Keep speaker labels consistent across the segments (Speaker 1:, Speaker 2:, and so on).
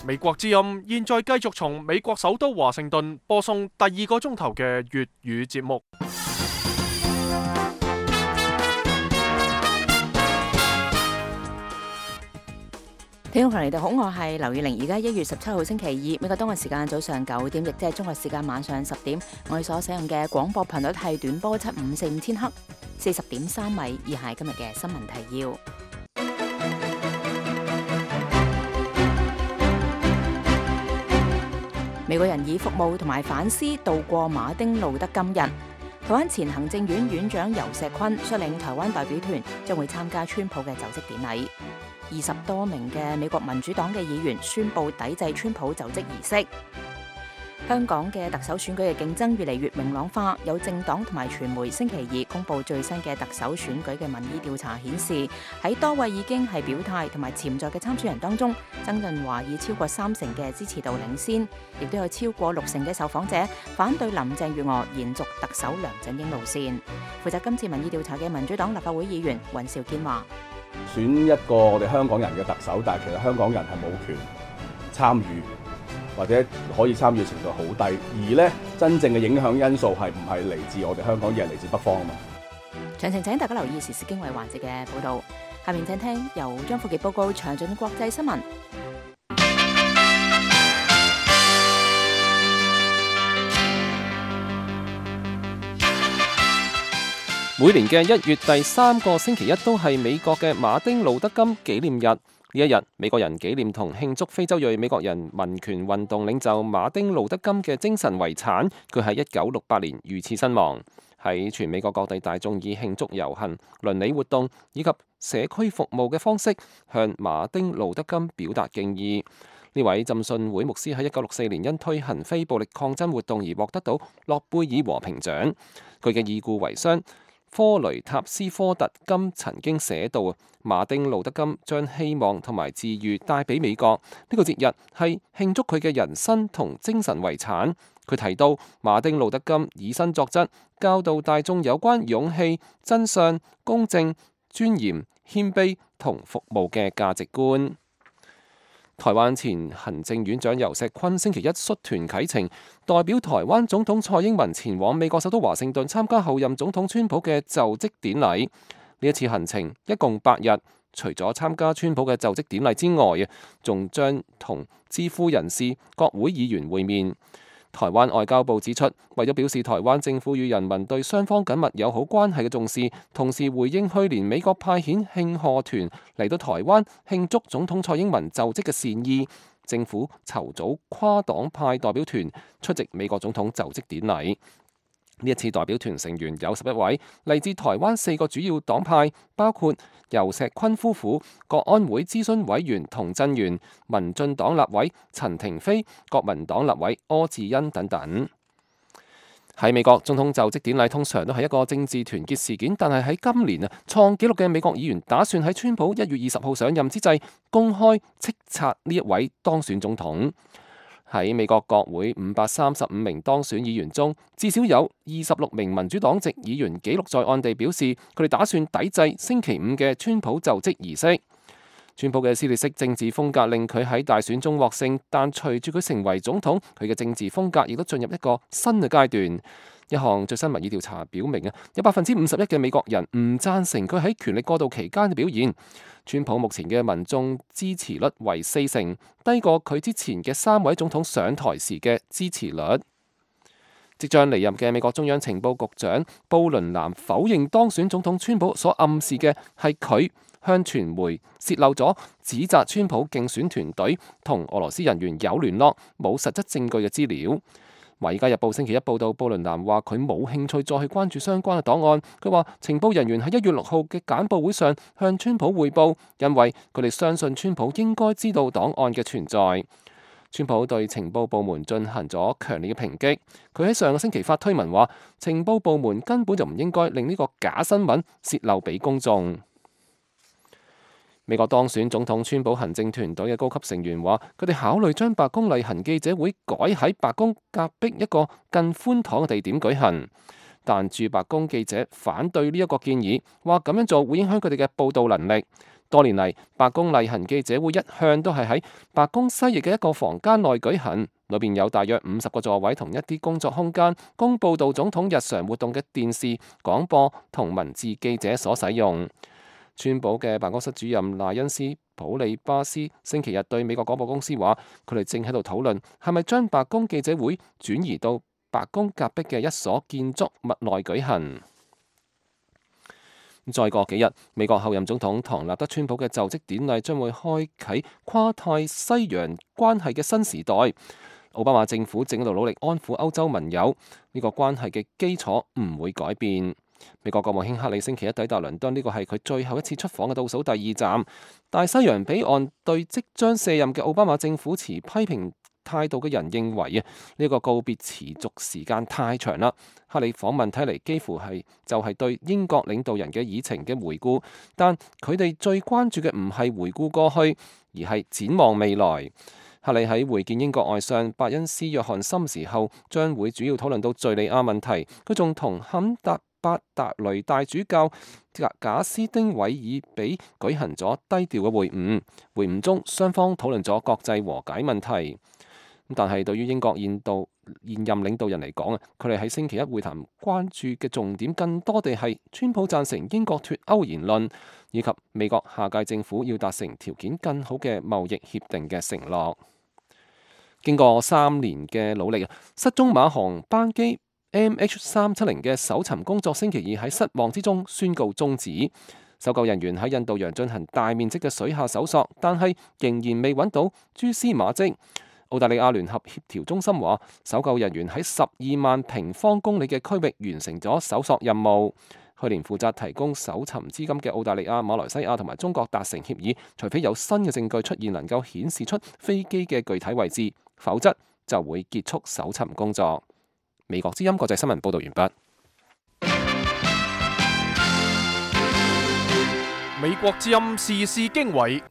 Speaker 1: 美國之音現在繼續從美國首都華盛頓播送第2個鐘頭嘅粵語節目。
Speaker 2: 聽眾朋友你哋好，我係劉宇玲。而家1月17號星期二，美國東岸時間早上9點，亦即係中國時間晚上10點。我哋所使用嘅廣播頻率係短波7545000赫，40.3米。以下係今日嘅新聞提要。美國人以服務同埋反思度過馬丁路德金日。台灣前行政院院長游錫堃率領台灣代表團將會參加川普嘅就職典禮。20多名嘅美國民主黨嘅議員宣布抵制川普就職儀式。香港嘅特首選舉嘅競爭越嚟越明朗化，有政黨同埋傳媒星期二公布最新嘅特首選舉嘅民意調查顯示，喺多位已經係表態同埋潛在嘅參選人當中，曾俊華以超過30%嘅支持度領先，亦都有超過60%嘅受訪者反對林鄭月娥延續特首梁振英路線。負責今次民意調查嘅民主黨立法會議員尹兆堅話：
Speaker 3: 選一個我哋香港人嘅特首，但係其實香港人係冇權參與，或者可以參與程度好低，而呢真正嘅影響因素係唔係嚟自我哋香港，而係嚟自北方啊嘛。
Speaker 2: 詳情請大家留意時事經緯環節嘅報導。下面請聽由張富傑報告詳盡國際新聞。
Speaker 4: 每年嘅1月第3個星期一都係美國嘅馬丁路德金紀念日。呢一日，美國人紀念同慶祝非洲裔美國人民權運動領袖馬丁路德金嘅精神遺產。佢喺1968年遇刺身亡。喺全美國各地大眾以慶祝遊行、倫理活動以及社區服務嘅方式向馬丁路德金表達敬意。呢位浸信會牧師喺1964年因推行非暴力抗爭活動而獲得到諾貝爾和平獎。佢嘅已故遺孀科雷塔斯科特金曾經寫到：馬丁路德金將希望同埋治癒帶俾美國。呢個節日係慶祝佢嘅人生同精神遺產。佢提到馬丁路德金以身作則，教導大眾有關勇氣、真相、公正、尊嚴、謙卑同服務嘅價值觀。台灣前行政院長游錫堃星期一率團啟程，代表台灣總統蔡英文前往美國首都華盛頓參加候任總統川普嘅就職典禮。呢一次行程一共8日，除咗參加川普嘅就職典禮之外，仲將同智庫人士、國會議員會面。台灣外交部指出，為咗表示台灣政府與人民對雙方緊密友好關係嘅重視，同時回應去年美國派遣慶賀團嚟到台灣慶祝總統蔡英文就職嘅善意，政府籌組跨黨派代表團出席美國總統就職典禮。呢一次代表團成員有11位，嚟自台灣4個主要黨派，包括游錫堃夫婦、國安會諮詢委員童振源、民進黨立委陳亭妃、國民黨立委柯志恩等等。喺美國總統就職典禮通常都係一個政治團結事件，但係喺今年創紀錄嘅美國議員打算喺川普1月20號上任之際公開斥責呢一位當選總統。喺美國國會535名當選議員中，至少有26名民主黨籍議員記錄在案地表示，佢哋打算抵制星期5嘅川普就職儀式。川普嘅撕裂式政治風格令佢喺大選中獲勝，但隨住佢成為總統，佢嘅政治風格亦都進入一個新嘅階段。一項最新民意調查表明有51%嘅美國人唔贊成佢喺權力過渡期間嘅表現。川普目前嘅民眾支持率為40%，低過佢之前嘅3位總統上台時嘅支持率。即將離任嘅美國中央情報局長布倫南否認當選總統川普所暗示嘅係佢向傳媒洩漏咗指責川普競選團隊同俄羅斯人員有聯絡、冇實質證據嘅資料。《華爾街日報》星期一報道，布倫南話佢冇興趣再去關注相關嘅檔案。佢話情報人員喺1月6號嘅簡報會上向川普匯報，因為佢哋相信川普應該知道檔案嘅存在。川普對情報部門進行咗強烈嘅抨擊。佢喺上個星期發推文話，情報部門根本就唔應該令呢個假新聞洩漏俾公眾。美國當選總統川普行政團隊嘅高級成員話，佢哋考慮將白宮例行記者會改喺白宮隔壁一個更寬敞嘅地點舉行，但駐白宮記者反對呢一個建議，話咁樣做會影響佢哋嘅報導能力。 多年嚟，白宮例行記者會一向都係喺白宮西翼嘅一個房間內舉行，裏邊有大約50個座位同一啲工作空間，供報道總統日常活動嘅電視、廣播同文字記者所使用。川普嘅辦公室主任賴恩斯普利巴斯星期日對美國廣播公司話，佢哋正喺度討論係咪將白宮記者會轉移到白宮隔壁嘅一所建築物內舉行。再過幾日，美國後任總統唐納德川普嘅就職典禮將會開啟跨太西洋關係嘅新時代。奧巴馬政府正喺度努力安撫歐洲盟友，呢個關係嘅基礎唔會改變。美國國務卿克里星期一抵達倫敦，呢個係佢最後一次出訪嘅倒數第二站。大西洋彼岸對即將卸任嘅奧巴馬政府持批評態度嘅人認為呢個告別持續時間太長啦。克里訪問睇嚟幾乎就係對英國領導人嘅議程嘅回顧，但佢哋最關注嘅唔係回顧過去，而係展望未來。克里喺會見英國外相伯恩斯約翰森時候，將會主要討論到敘利亞問題。佢仲同坎達伯達雷大主教賈斯丁韋爾比舉行咗低調嘅會晤。會晤中，雙方討論咗國際和解問題。但係對於英國現任領導人嚟講佢哋喺星期一會談關注嘅重點更多地係川普贊成英國脫歐言論，以及美國下屆政府要達成條件更好嘅貿易協定嘅承諾。經過3年嘅努力，失蹤馬航班機 MH370 嘅搜尋工作星期二喺失望之中宣告終止。搜救人員喺印度洋進行大面積嘅水下搜索，但係仍然未揾到蛛絲馬跡。澳大利亞聯合協調中心話，搜救人員喺12萬平方公里嘅區域完成咗搜索任務。去年負責提供搜尋資金嘅澳大利亞、馬來西亞同埋中國達成協議，除非有新嘅證據出現能夠顯示出飛機嘅具體位置，否則就會結束搜尋工作。美國之音國際新聞報道完畢。
Speaker 1: 美國之音時事經緯。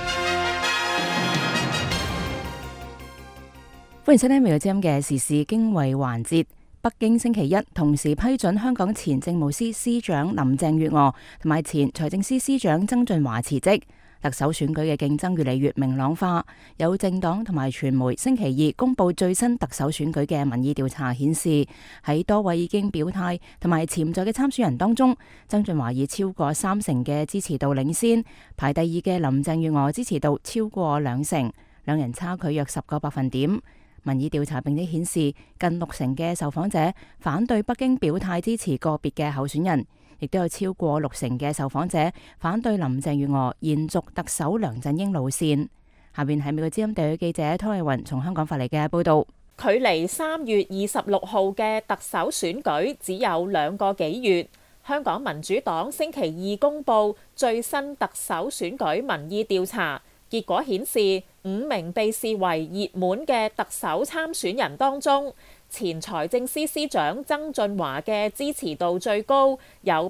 Speaker 2: 歡迎收聽美國之音嘅時事經緯環節。北京星期一同時批准香港前政務司司長林鄭月娥同埋前財政司司長曾俊華辭職。特首選舉嘅競爭越嚟越明朗化，有政黨同埋傳媒星期二公布最新特首選舉嘅民意調查顯示，喺多位已經表態同埋潛在嘅參選人當中，曾俊華以超過30%嘅支持度領先，排第二嘅林鄭月娥支持度超過2成，兩人差距約10個百分點。民意調查並且顯示，近60%嘅受訪者反對北京表態支持個別嘅候選人，亦都有超過60%嘅受訪者反對林鄭月娥延續特首梁振英路線。下邊係美國之音地區記者湯麗雲從香港發嚟嘅報道。
Speaker 5: 距離3月26號嘅特首選舉只有2個幾月，香港民主黨星期二公布最新特首選舉民意調查結果顯示，5名被視為熱門嘅特首參選人當中，前財政司司長曾俊華嘅支持度最高，有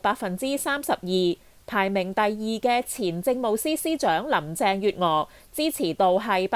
Speaker 5: 32%，排名第二嘅前政務司司長林鄭月娥支持度係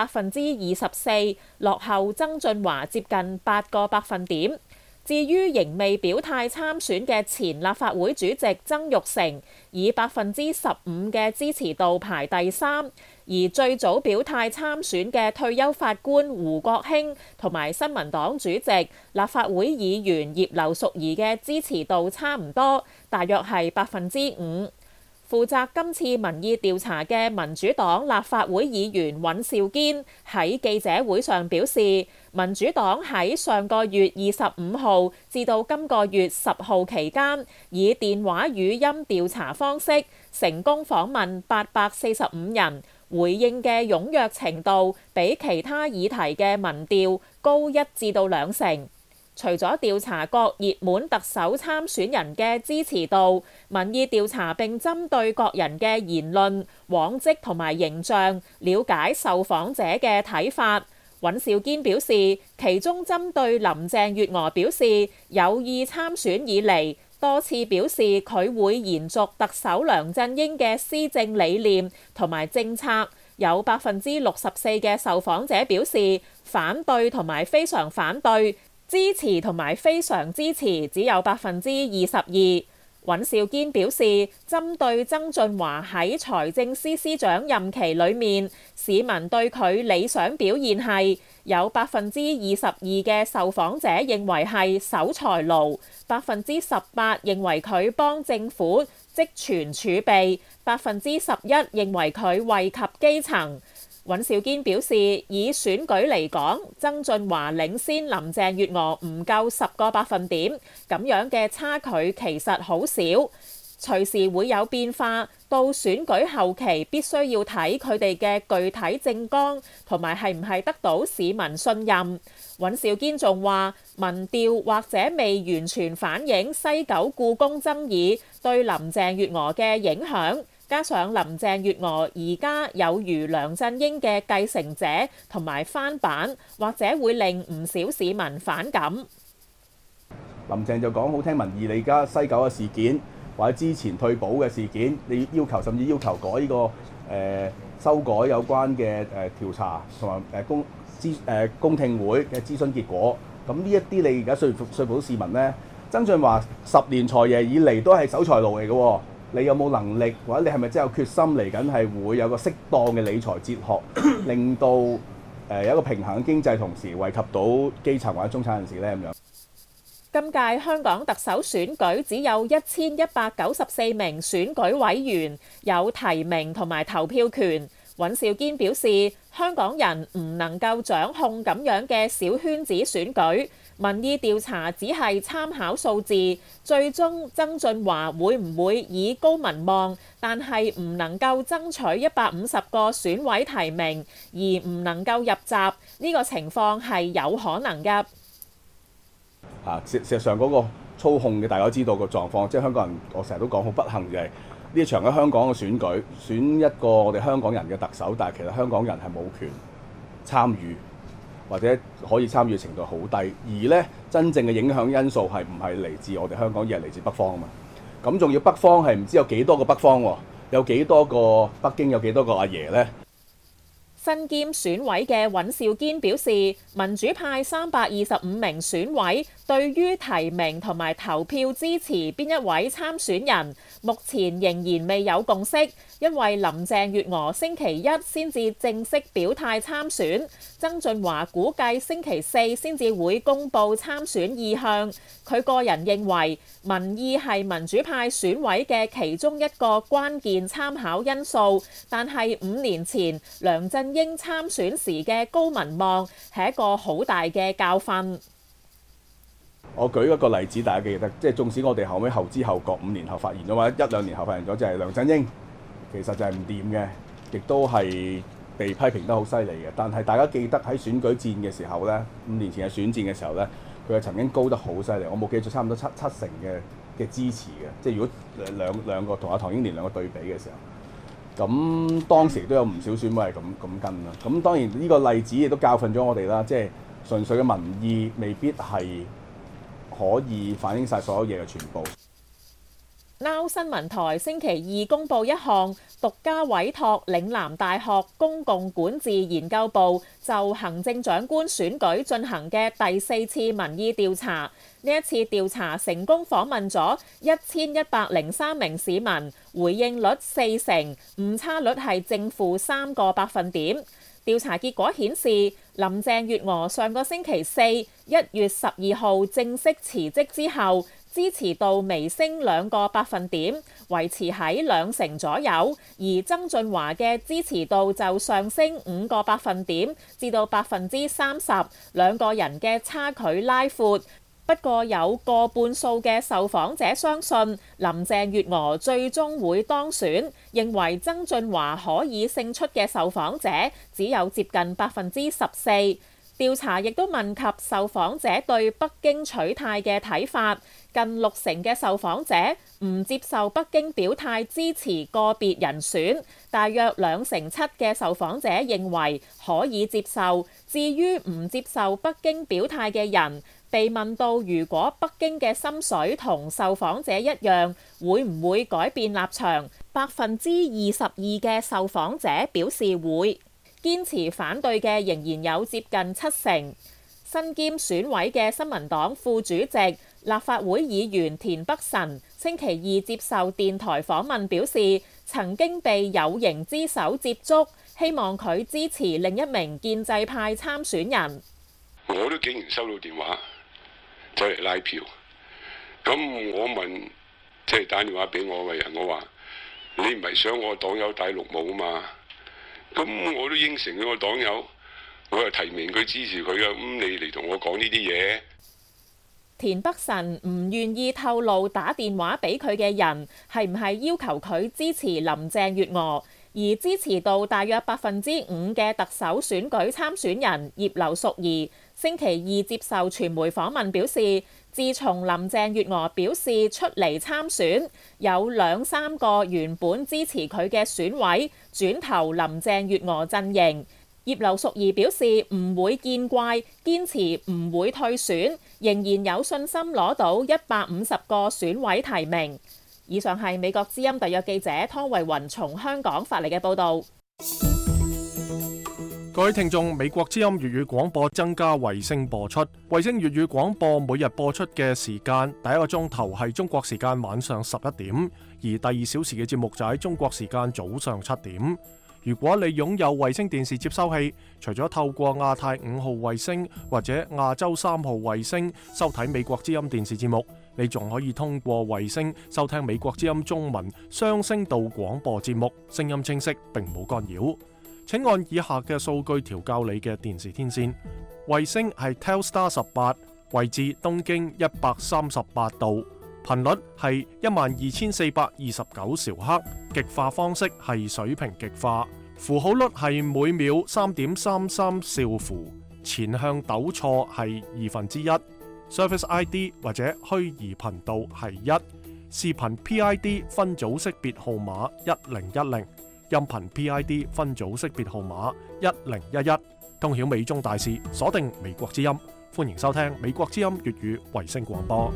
Speaker 5: 24%，落後曾俊華接近8個百分點。至於仍未表態參選嘅前立法會主席曾鈺成，以15%嘅支持度排第3，而最早表態參選嘅退休法官胡國興同埋新民黨主席立法會議員葉劉淑儀嘅支持度差唔多，大約係5%。負責今次民意調查嘅民主黨立法會議員尹兆堅喺記者會上表示，民主黨喺上個月25號至到今個月10號期間，以電話語音調查方式成功訪問845人，回應嘅踴躍程度比其他議題嘅民調高1至2成。除咗調查各熱門特首參選人嘅支持度，民意調查並針對各人嘅言論、往績同埋形象，了解受訪者嘅睇法。尹兆堅表示，其中針對林鄭月娥表示有意參選以嚟，多次表示佢會延續特首梁振英嘅施政理念同埋政策，有64%嘅受訪者表示反對同埋非常反對。支持同埋非常支持只有22%。尹尹兆堅表示，針對曾俊華喺財政司司長任期裏面，市民對佢理想表現係有22%嘅受訪者認為係守財奴，18%認為佢幫政府積存儲備，11%認為佢惠及基層。尹兆堅表示，以選舉嚟講，曾俊華領先林鄭月娥唔夠10個百分點，咁樣嘅差距其實好少，隨時會有變化。到選舉後期必須要睇佢哋嘅具體政綱同埋係唔係得到市民信任。尹兆堅仲話，民調或者未完全反映西九故宮爭議對林鄭月娥嘅影響。加上林鄭月娥而家有如梁振英嘅繼承者同埋翻版，或者會令唔少市民反感。
Speaker 3: 林鄭就講好聽民意，你而家西九嘅事件或者之前退保嘅事件，你要求甚至要求改呢個修改有關嘅調查同埋公聽會嘅諮詢結果，咁呢一啲你而家說服到市民呢？曾俊華10年財爺以嚟都係守財奴嚟嘅喎。你有冇能力，或者你係咪真係有決心嚟緊係會有個適當嘅理財哲學，令到有一個平衡嘅經濟，同時惠及到基層或者中產人士呢？咁樣。
Speaker 5: 今屆香港特首選舉只有1194名選舉委員有提名同埋投票權。尹兆堅表示，香港人唔能夠掌控咁樣嘅小圈子選舉，民意調查只係參考數字，最終曾俊華會唔會以高民望，但係唔能夠爭取150個選委提名而唔能夠入閘，呢個情況係有可能㗎。
Speaker 3: 事實上嗰個操控嘅大家都知道個狀況，即係香港人，我成日都講好不幸就係呢一場喺香港嘅選舉，選一個我哋香港人嘅特首，但係其實香港人係冇權參與，或者可以參與嘅程度好低，而呢真正嘅影響因素係唔係嚟自我哋香港，而係嚟自北方啊嘛。咁仲要北方係唔知有幾多個北方喎，有幾多個北京，有幾多個阿爺呢？
Speaker 5: 身兼選委嘅尹兆堅表示，民主派325名選委對於提名同埋投票支持邊一位參選人，目前仍然未有共識，因為林鄭月娥星期一先至正式表態參選，曾俊華估計星期4先至會公布參選意向。佢個人認為民意係民主派選委嘅其中一個關鍵參考因素，但係5年前梁振英參選時嘅高民望係一個好大嘅教訓。
Speaker 3: 我舉一個例子，大家記得，即係縱使我哋後知後覺5年後發現咗，或者1-2年後發現咗，就係梁振英其實就係唔掂嘅，亦都係被批評得好犀利嘅。但係大家記得喺選舉戰嘅時候呢，5年前嘅選戰嘅時候呢，佢係曾經高得好犀利，我冇記錯差唔多七成嘅支持嘅，即係如果兩個同阿唐英年兩個對比嘅時候，咁當時都有唔少選委係咁跟啦。咁當然呢個例子亦都教訓咗我哋啦，即係純粹嘅民意未必係可以反映晒所有嘢嘅全部。
Speaker 5: Now 新聞台星期2公布一項獨家委託嶺南大學公共管治研究部就行政長官選舉進行嘅第4次民意調查。呢一次調查成功訪問咗1103名市民，回應率4成，誤差率係正負3個百分點。調查結果顯示，林鄭月娥上個星期4 1月12號正式辭職之後，支持度微升2個百分點，維持喺2成左右；而曾俊華嘅支持度就上升5個百分點，至到30%，兩個人嘅差距拉闊。不過有過半數嘅受訪者相信林鄭月娥最終會當選，認為曾俊華可以勝出嘅受訪者只有接近14%。調查亦都問及受訪者對北京取態嘅睇法，近6成嘅受訪者唔接受北京表態支持個別人選，大約2成7嘅受訪者認為可以接受。至於唔接受北京表態嘅人，被問到如果北京嘅心水同受訪者一樣，會唔會改變立場？22%嘅受訪者表示會。堅持反對嘅仍然有接近7成。身兼選委嘅新民黨副主席、 立法會議員田北辰星期二接受電台訪問表示，曾經被有形之手接觸，希望佢支持另一名建制派參選人。
Speaker 6: 我都竟然收到電話走嚟拉票，咁我問即係打電話俾我嘅人，我話你唔係想我黨友戴綠帽啊嘛？咁我都應承咗我黨友，我又提名佢支持佢啊，咁你嚟同我講呢啲嘢？
Speaker 5: 田北辰唔願意透露打電話俾佢嘅人係唔係要求佢支持林鄭月娥，而支持到大約5%嘅特首選舉參選人葉劉淑儀星期二接受傳媒訪問表示，自從林鄭月娥表示出嚟參選，有2-3個原本支持佢嘅選委轉投林鄭月娥陣營。葉劉淑儀表示唔會見怪，堅持唔會退選，仍然有信心攞到150個選委提名。以上係美國之音特約記者湯慧雲從香港發嚟嘅報導。
Speaker 1: 各位聽眾，美國之音粵語廣播增加衛星播出，衛星粵語廣播每日播出嘅時間，第一個鐘頭係中國時間晚上11點，而第2小時嘅節目就喺中國時間早上7點。如果你擁有衛星電視接收器，除咗透過亞太5號衛星或者亞洲3號衛星收睇美國之音電視節目，你仲可以通過衛星收聽美國之音中文雙聲道廣播節目，聲音清晰並冇干擾。請按以下嘅數據調校你嘅電視天線。衛星係 Telstar 18，位置東經138度，頻率係12429兆赫，極化方式係水平極化，符號率係每秒3.33兆符，前向抖錯係1/2。Service ID 或者虛擬頻道係1，視頻 PID 分組識別號碼1010，音頻 PID 分組識別號碼1011。通曉美中大事，鎖定美國之音，歡迎收聽美國之音粵語衛星廣播。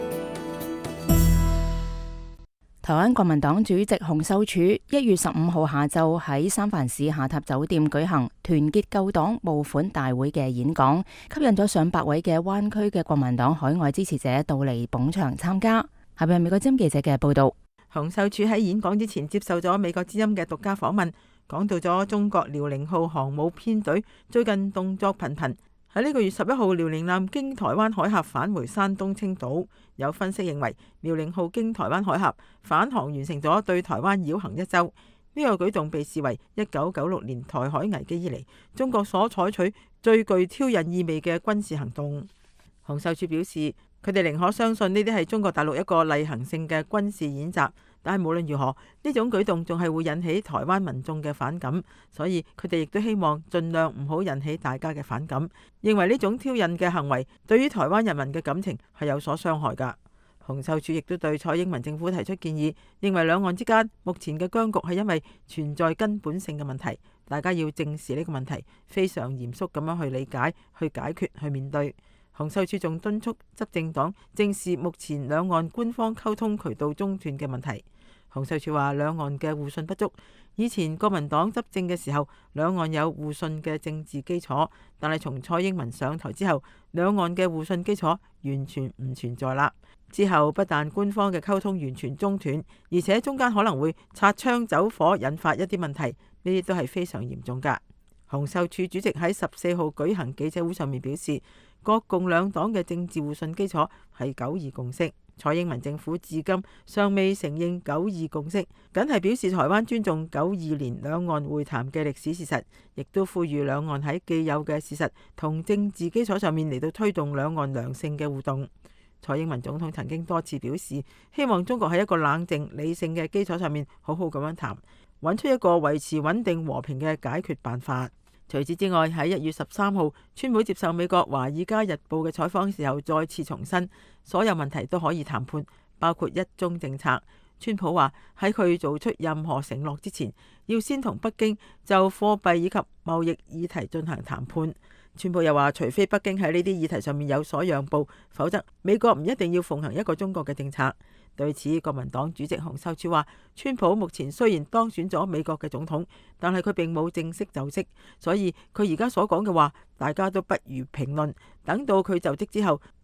Speaker 2: 台灣國民黨主席洪秀柱1月15號下晝喺三藩市下榻酒店舉行團結救黨募款大會嘅演講，吸引咗上百位嘅灣區嘅國民黨海外支持者到嚟捧場參加。下邊係美國之音記者嘅報道。
Speaker 7: 洪秀柱喺演講之前接受咗美國之音嘅獨家訪問，講到咗中國遼寧號航母編隊最近動作頻頻。喺呢個月11號，遼寧艦經台灣海峽返回山東青島。有分析認為，遼寧號經台灣海峽返航完成咗對台灣繞行1週。呢個舉動被視為1996年台海危機以嚟中國所採取最具挑釁意味嘅軍事行動。洪秀柱表示，佢哋寧可相信呢啲係中國大陸一個例行性嘅軍事演習，但係無論如何，呢種舉動仲係會引起台灣民眾嘅反感，所以佢哋亦都希望盡量唔好引起大家嘅反感，認為呢種挑釁嘅行為對於台灣人民嘅感情係有所傷害㗎。洪秀柱亦都對蔡英文政府提出建議，認為兩岸之間目前嘅僵局係因為存在根本性嘅問題，大家要正視呢個問題，非常嚴肅咁樣去理解、去解決、去面對。洪秀柱仲敦促執政黨正視目前兩岸官方溝通渠道中斷嘅問題。洪秀柱話，兩岸嘅互信不足，以前國民黨執政嘅時候，兩岸有互信嘅政治基礎，但係從蔡英文上台之後，兩岸嘅互信基礎完全唔存在啦。之後不但官方嘅溝通完全中斷，而且中間可能會擦槍走火，引發一啲問題，呢啲都係非常嚴重㗎。洪秀柱主席喺14號舉行記者會上面表示，國共兩黨嘅政治互信基礎係9·2共識。蔡英文政府至今尚未承認9·2共識，僅係表示台灣尊重92年兩岸會談嘅歷史事實，亦都呼籲兩岸喺既有嘅事實同政治基礎上面嚟到推動兩岸良性嘅互動。蔡英文總統曾經多次表示，希望中國喺一個冷靜理性嘅基礎上面好好咁樣談，揾出一個維持穩定和平嘅解決辦法。除此之外，喺1月13號，川普接受美國《華爾街日報》嘅採訪時候，再次重申所有問題都可以談判，包括一中政策。川普話喺佢做出任何承諾之前，要先同北京就貨幣以及貿易議題進行談判。川普又話，除非北京喺呢啲議題上面有所讓步，否則美國唔一定要奉行一個中國嘅政策。對此，國民黨主席洪秀柱話，川普目前雖然當選咗美國嘅總統，但係佢並冇正式就職，所以佢而家所講嘅話，大家都不如評論。等到佢就職之後，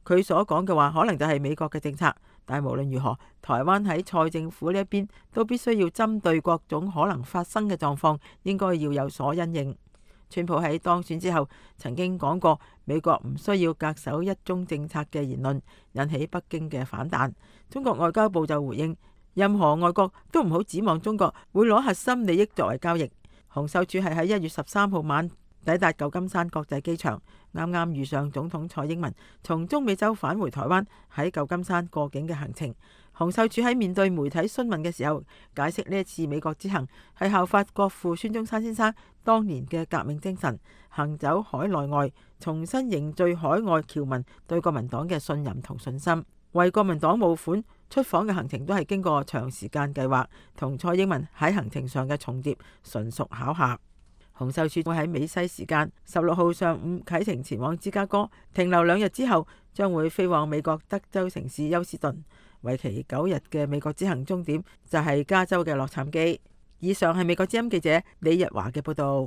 Speaker 7: 佢所講嘅話可能就係美國嘅政策，但係無論如何，台灣喺蔡政府呢一邊都必須要針對各種可能發生嘅狀況，應該要有所因應。川普喺當選之後曾經講過美國唔需要恪守一中政策嘅言論，引起北京嘅反彈。中國外交部就回應，任何外國都唔好指望中國會攞核心利益作為交易。洪秀柱係喺1月13號晚抵達舊金山國際機場，啱啱遇上總統蔡英文從中美洲返回台灣，喺舊金山過境嘅行程。洪秀柱喺面對媒體詢問嘅時候，解釋呢一次美國之行係效法國父孫中山先生當年嘅革命精神，行走海內外，重新凝聚海外僑民對國民黨嘅信任同信心。為國民黨募款出訪嘅行程都係經過長時間計劃，同蔡英文喺行程上嘅重疊純屬巧合。洪秀柱會喺美西時間16號上午啟程前往芝加哥，停留2日之後將會飛往美國德州城市休斯頓。為期9日嘅美國之行終點就係加州嘅洛杉磯。以上係美國之音記者李日華嘅報道。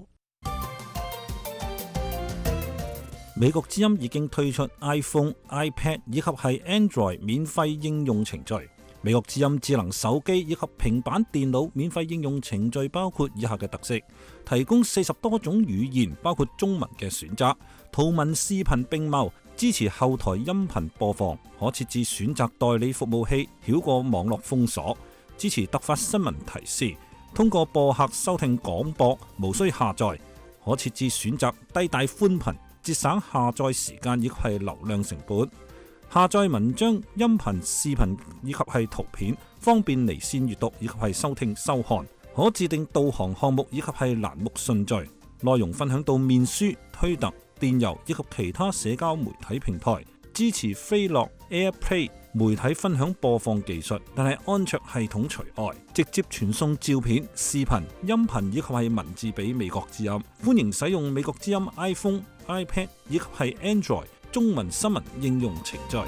Speaker 8: 美國之音已經推出 iPhone、iPad 以及係 Android 免費應用程序。美國之音智能手機以及平板電腦免費應用程序包括以下嘅特色：提供40多種語言，包括中文嘅選擇，圖文視頻並茂，支持後台音頻播放，可設置選擇代理服務器，繞過網絡封鎖，支持突發新聞提示，通過播客收聽廣播，無需下載，可設置選擇低帶寬頻，節省下載時間以及係流量成本。下載文章、音頻、視頻以及係圖片，方便離線閱讀以及係收聽收看。可自定導航項目以及係欄目順序。內容分享到面書、推特、電郵以及其他社交媒體平台。支持飛樂、AirPlay 媒體分享播放技術，但係安卓系統除外。直接傳送照片、視頻、音頻以及係文字俾美國之音。歡迎使用美國之音 iPhone、iPad 以及係 Android中文新聞應用程序。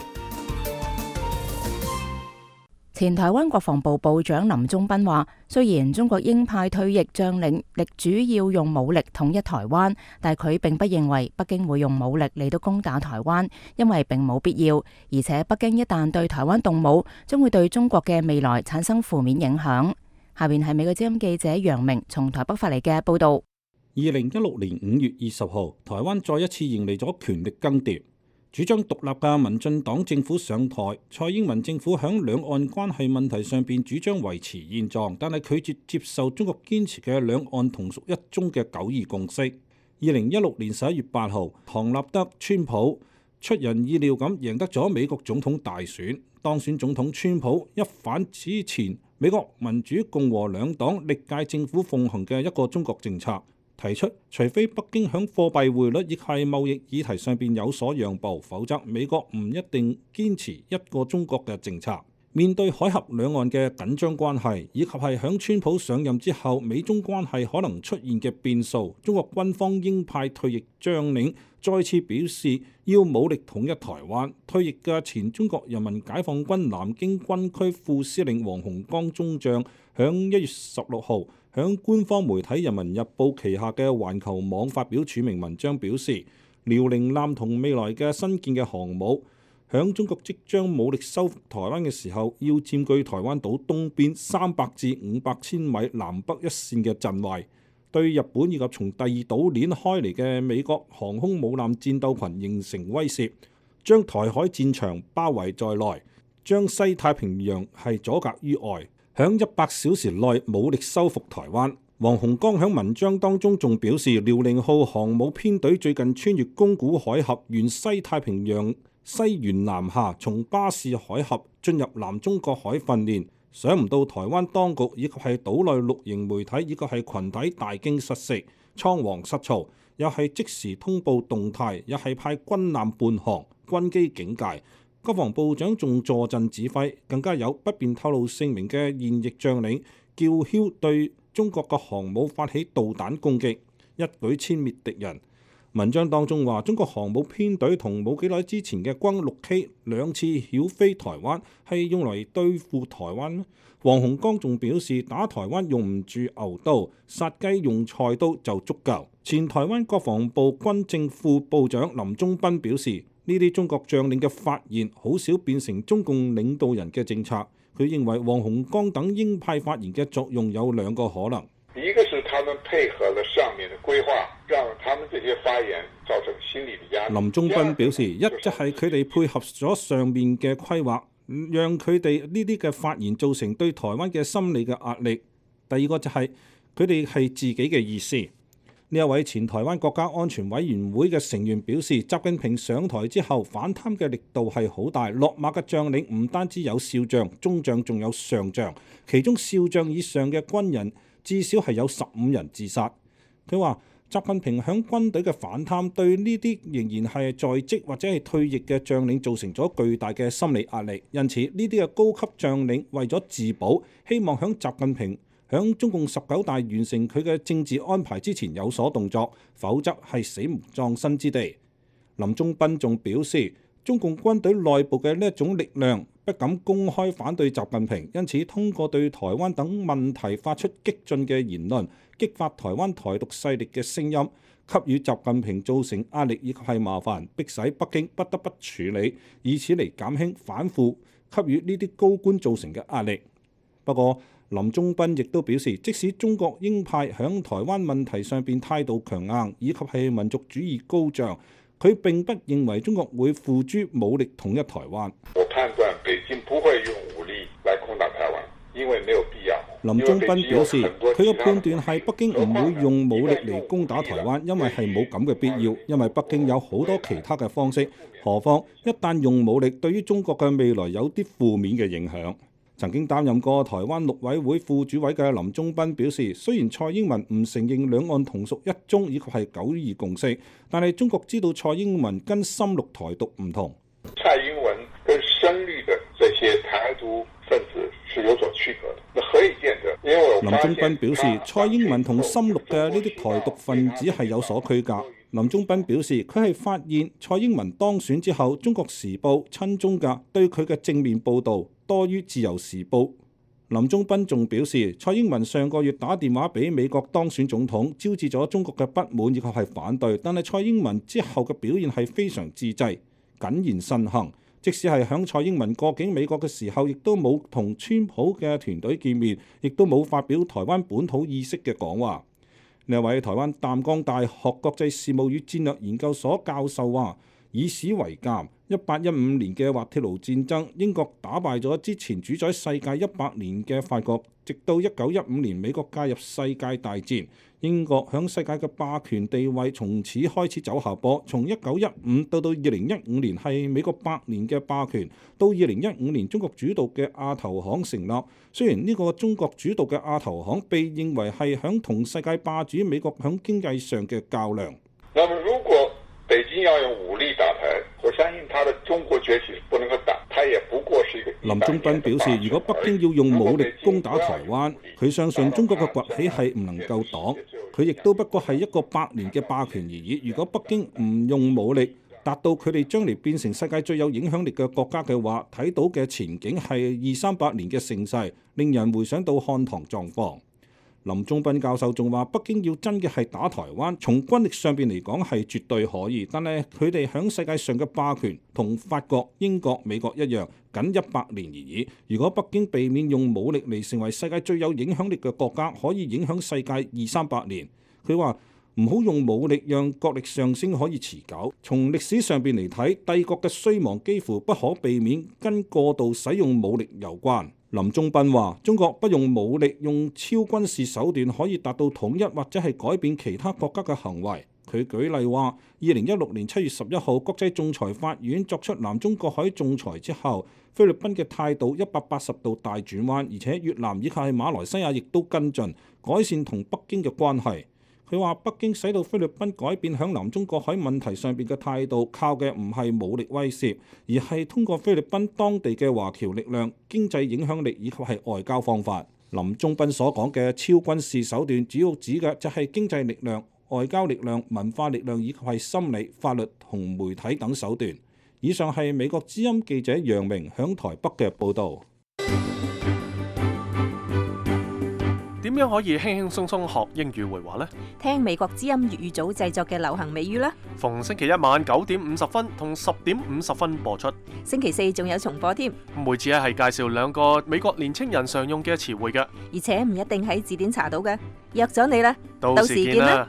Speaker 2: 前台灣國防部部長林中斌話，雖然中國鷹派退役將領力主要用武力統一台灣，但佢並不認為北京會用武力嚟到攻打台灣，因為並冇必要。而且北京一旦對台灣動武，將會對中國嘅未來產生負面影響。下邊係美國之音記者楊明從台北發嚟嘅報道。
Speaker 8: 2016年5月20號，台灣再一次迎嚟咗權力更迭。主張獨立嘅民進黨政府上台，蔡英文政府響兩岸關係問題上邊主張維持現狀，但係拒絕接受中國堅持嘅兩岸同屬一中嘅9·2共識。2016年11月8號，唐納德川普出人意料咁贏得咗美國總統大選，當選總統川普一反之前美國民主共和兩黨歷屆政府奉行嘅一個中國政策。提出，除非北京響貨幣匯率亦係貿易議題上邊有所讓步，否則美國唔一定堅持一個中國嘅政策。面對海峽兩岸嘅緊張關係，以及係響川普上任之後美中關係可能出現嘅變數，中國軍方鷹派退役將領再次表示要武力統一台灣。退役嘅前中國人民解放軍南京軍區副司令黃鴻剛中將響1月16號響官方媒體《人民日報》旗下嘅環球網發表署名文章，表示遼寧艦同未來嘅新建嘅航母響中國即將武力收復台灣嘅時候，要佔據台灣島東邊300至500千米南北一線嘅陣位，對日本以及從第二島鏈開嚟嘅美國航空母艦戰鬥群形成威懾，將台海戰場包圍在內，將西太平洋係阻隔於外。響100小時內武力收復台灣。黃鴻剛響文章當中仲表示，遼寧號航母編隊最近穿越宮古海峽，沿西太平洋西沿南下，從巴士海峽進入南中國海訓練。想唔到台灣當局以及係島內綠營媒體以及係群體大驚失色、倉皇失措，又係即時通報動態，又係派軍艦伴航、軍機警戒。國防部長仲坐鎮指揮，更加有不便透露姓名嘅現役將領叫囂對中國嘅航母發起導彈攻擊，一舉殲滅敵人。文章當中話，中國航母編隊同冇幾耐之前嘅轟6K 兩次曉飛台灣係用嚟對付台灣。黃鴻剛仲表示，打台灣用唔住牛刀，殺雞用菜刀就足夠。前台灣國防部軍政副部長林中斌表示， 呢啲中國將領嘅發言好少變成中共領導人嘅政策。佢認為黃洪剛等鷹派發言嘅作用有兩個可能。
Speaker 9: 一個是他們配合了上面的規劃，讓他們這些發言造成心理的壓力。
Speaker 8: 林宗斌表示，一則係佢哋配合咗上面嘅規劃，讓佢哋呢啲嘅發言造成對台灣嘅心理嘅壓力。第二個就係佢哋係自己嘅意思。呢一位前台灣國家安全委員會嘅成員表示，習近平上台之後反貪嘅力度係好大，落馬嘅將領唔單止有少將、中將，仲有上將，其中少將以上嘅軍人至少係有15人自殺。佢話習近平響軍隊嘅反貪對呢啲仍然係在職或者係退役嘅將領造成咗巨大嘅心理壓力，因此呢啲嘅高級將領為咗自保，希望響習近平響中共19大完成佢嘅政治安排之前有所動作，否則係死無葬身之地。林宗斌仲表示，中共軍隊內部嘅呢一種力量不敢公開反對習近平，因此通過對台灣等問題發出激進嘅言論，激發台灣台獨勢力嘅聲音，給予習近平造成壓力以及係麻煩，迫使北京不得不處理，以此嚟減輕反腐給予呢啲高官造成嘅壓力。不過林宗斌亦都表示，即使中國鷹派響台灣問題上邊態度強硬，以及係民族主義高漲，佢並不認為中國會付諸武力統一台灣。
Speaker 9: 我判斷北京不會用武力來攻打台灣，因為沒有必要。
Speaker 8: 林宗斌表示，佢嘅判斷係北京唔會用武力嚟攻打台灣，因為係冇咁嘅必要，因為北京有好多其他嘅方式。何況一旦用武力，對於中國嘅未來有啲負面嘅影響。曾經擔任過台灣陸委會副主委嘅林宗斌表示，雖然蔡英文唔承認兩岸同屬一中以及係9·2共識，但係中國知道蔡英文跟深綠台獨唔同。
Speaker 9: 蔡英文跟深綠的這些台獨分子是有所區隔的，那何以見得？因為
Speaker 8: 林宗斌表示，蔡英文同深綠嘅呢啲台獨分子係有所區隔。林宗斌表示，佢係發現蔡英文當選之後，中國時報親中嘅對佢嘅正面報導多於自由時報。林宗斌仲表示，蔡英文上個月打電話俾美國當選總統，招致咗中國嘅不滿以及係反對，但係蔡英文之後嘅表現係非常自制、謹言慎行。即使係響蔡英文過境美國嘅時候，亦都冇同川普嘅團隊見面，亦都冇發表台灣本土意識嘅講話。呢位台灣淡江大學國際事務與戰略研究所教授話，以史為鑑，1815年嘅滑鐵盧戰爭，英國打敗咗之前主宰世界100年嘅法國，直到1915年美國介入世界大戰，英國響世界嘅霸權地位從此開始走下坡。從1915到2015年係美國100年嘅霸權，到2015年中國主導嘅亞投行成立。雖然呢個中國主導嘅亞投行被認為係響同世界霸主美國響經濟上嘅較量。
Speaker 9: 那麼如果北京要用武力打台，我相信他的中國崛起是不能夠打，他也不過是一個。
Speaker 8: 林宗斌表示，如果北京要用武力攻打台灣，佢相信中國嘅崛起係唔能夠擋，佢亦都不過係一個100年嘅霸權而已。如果北京唔用武力達到佢哋將嚟變成世界最有影響力嘅國家嘅話，睇到嘅前景係200-300年嘅盛世，令人回想到漢唐狀況。林宗斌教授仲話，北京要真嘅係打台灣，從軍力上邊嚟講係絕對可以，但係佢哋響世界上嘅霸權同法國、英國、美國一樣，僅100年而已。如果北京避免用武力嚟成為世界最有影響力嘅國家，可以影響世界200-300年。佢話唔好用武力讓國力上升可以持久。從歷史上邊嚟睇，帝國嘅衰亡幾乎不可避免跟過度使用武力有關。林宗斌話，中國不用武力，用超軍事手段可以達到統一或者係改變其他國家嘅行為。佢舉例話，2016年7月11號國際仲裁法院作出南中國海仲裁之後，菲律賓嘅態度180度大轉彎，而且越南以及係馬來西亞亦都跟進改善同北京嘅關係。佢話北京使到菲律賓改變響南中國海問題上邊嘅態度，靠嘅唔係武力威懾，而係通過菲律賓當地嘅華僑力量、經濟影響力以及係外交方法。林宗斌所講嘅超軍事手段，主要指嘅就係經濟力量、外交力量、文化力量以及係心理、法律同媒體等手段。以上係美國之音記者楊明響台北嘅報導。
Speaker 1: 點樣可以輕輕鬆鬆學英語會話呢？
Speaker 10: 聽美國之音粵語組製作嘅流行美語啦。
Speaker 1: 逢星期一晚9:50同10:50播出。
Speaker 10: 星期四仲有重播添。
Speaker 1: 每次係介紹2個美國年青人常用嘅詞彙嘅，
Speaker 10: 而且唔一定喺字典查到嘅。約咗你啦，
Speaker 1: 到時見啦。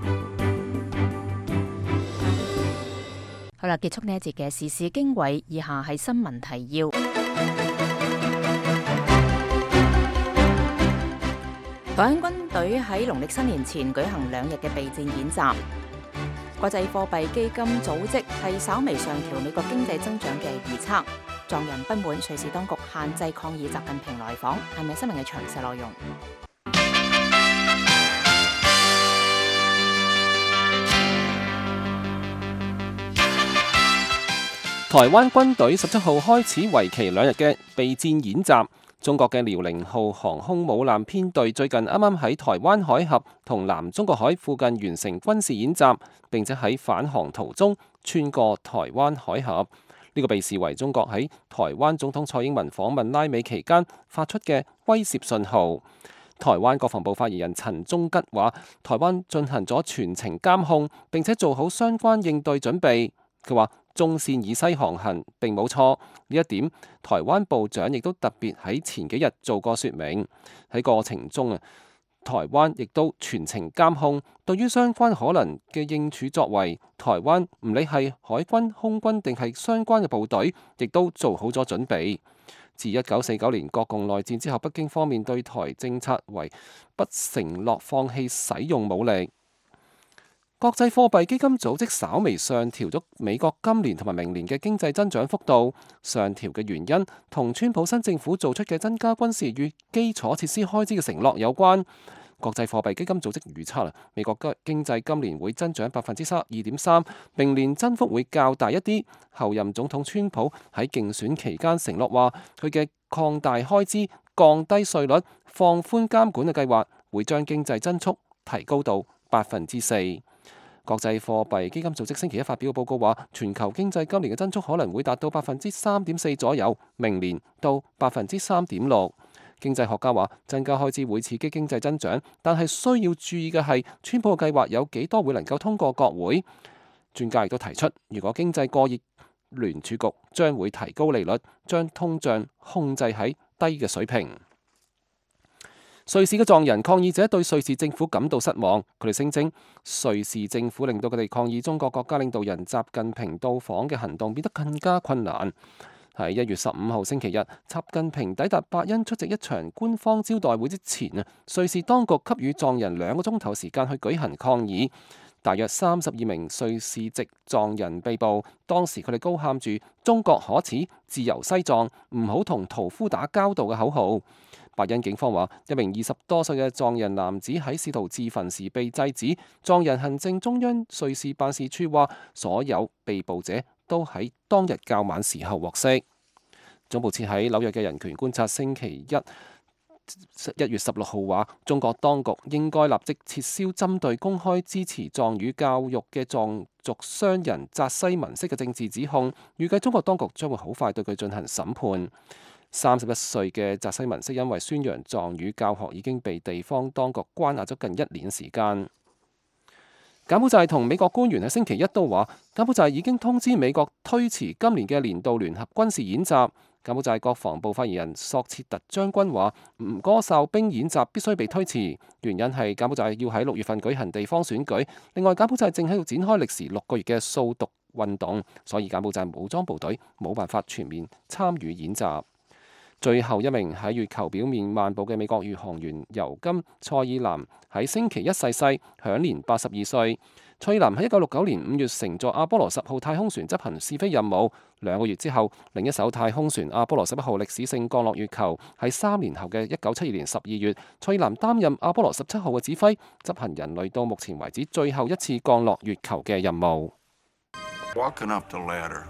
Speaker 2: 好啦，結束呢一節嘅時事經緯，以下係新聞提要。台灣軍隊喺農曆新年前舉行2日嘅備戰演習。國際貨幣基金組織係稍微上調美國經濟增長嘅預測。藏人不滿瑞士當局限制抗議習近平來訪，係咪新聞嘅詳細內容？
Speaker 4: 台灣軍隊17號開始為期2日嘅備戰演習。中國嘅遼寧號航空母艦編隊最近啱啱喺台灣海峽同南中國海附近完成軍事演習，並且喺返航途中穿過台灣海峽。呢個被視為中國喺台灣總統蔡英文訪問拉美期間發出嘅威懾信號。台灣國防部發言人陳忠吉話：台灣進行咗全程監控，並且做好相關應對準備。佢話：中線以西航行並冇錯，呢一點台灣部長亦都特別喺前幾日做過說明。喺過程中台灣亦都全程監控，對於相關可能嘅應處作為，台灣唔理係海軍、空軍定係相關嘅部隊，亦都做好咗準備。自1949年國共內戰之後，北京方面對台政策為不承諾放棄使用武力。國際貨幣基金組織稍微上調咗美國今年同埋明年嘅經濟增長幅度，上調嘅原因同川普新政府做出嘅增加軍事與基礎設施開支嘅承諾有關。國際貨幣基金組織預測美國經濟今年會增長2.3%，明年增幅會較大一啲。後任總統川普喺競選期間承諾話，佢嘅擴大開支、降低稅率、放寬監管嘅計劃會將經濟增速提高到4%。國際貨幣基金組織星期一發表嘅報告話，全球經濟今年嘅增速可能會達到3.4%左右，明年到3.6%。經濟學家話，增加開支會刺激經濟增長，但係需要注意嘅係，川普嘅計劃有幾多會能夠通過國會。專家亦都提出，如果經濟過熱，聯儲局將會提高利率，將通脹控制喺低嘅水平。瑞士嘅藏人抗議者對瑞士政府感到失望，佢哋聲稱瑞士政府令到佢哋抗議中國國家領導人習近平到訪嘅行動變得更加困難。喺1月15號星期日，習近平抵達伯恩出席一場官方招待會之前瑞士當局給予藏人2個鐘頭時間去舉行抗議。大約32名瑞士籍藏人被捕，當時佢哋高喊住中國可恥、自由西藏、唔好同屠夫打交道嘅口號。伯恩警方話，一名20多歲嘅藏人男子喺試圖自焚時被制止。藏人行政中央瑞士辦事處話，所有被捕者都喺當日較晚時候獲釋。總部設喺紐約嘅人權觀察星期1月16號話，中國當局應該立即撤銷針對公開支持藏語教育嘅藏族商人扎西文色嘅政治指控。預計中國當局將會好快對佢進行審判。31歲嘅扎西文色因為宣揚藏語教學已經被地方當局關押咗近1年時間。柬埔寨同美國官員喺星期一都話，柬埔寨已經通知美國推遲今年嘅年度聯合軍事演習。柬埔寨國防部發言人索切特將軍話，吳哥哨兵演習必須被推遲，原因係柬埔寨要喺6月份舉行地方選舉。另外，柬埔寨正喺度展開歷時6個月嘅掃毒運動，所以柬埔寨武裝部隊冇辦法全面參與演習。最後一名喺月球表面漫步嘅美國宇航員尤金蔡爾南喺星期一逝世，享年82歲。蔡爾南喺1969年5月乘坐阿波羅10號太空船執行試飛任務，2個月之後，另一艘太空船阿波羅11號歷史性降落月球。喺3年後嘅1972年12月，蔡爾南擔任阿波羅17號嘅指揮，執行人類到目前為止最後一次降落月球嘅任務。
Speaker 11: Walking up the ladder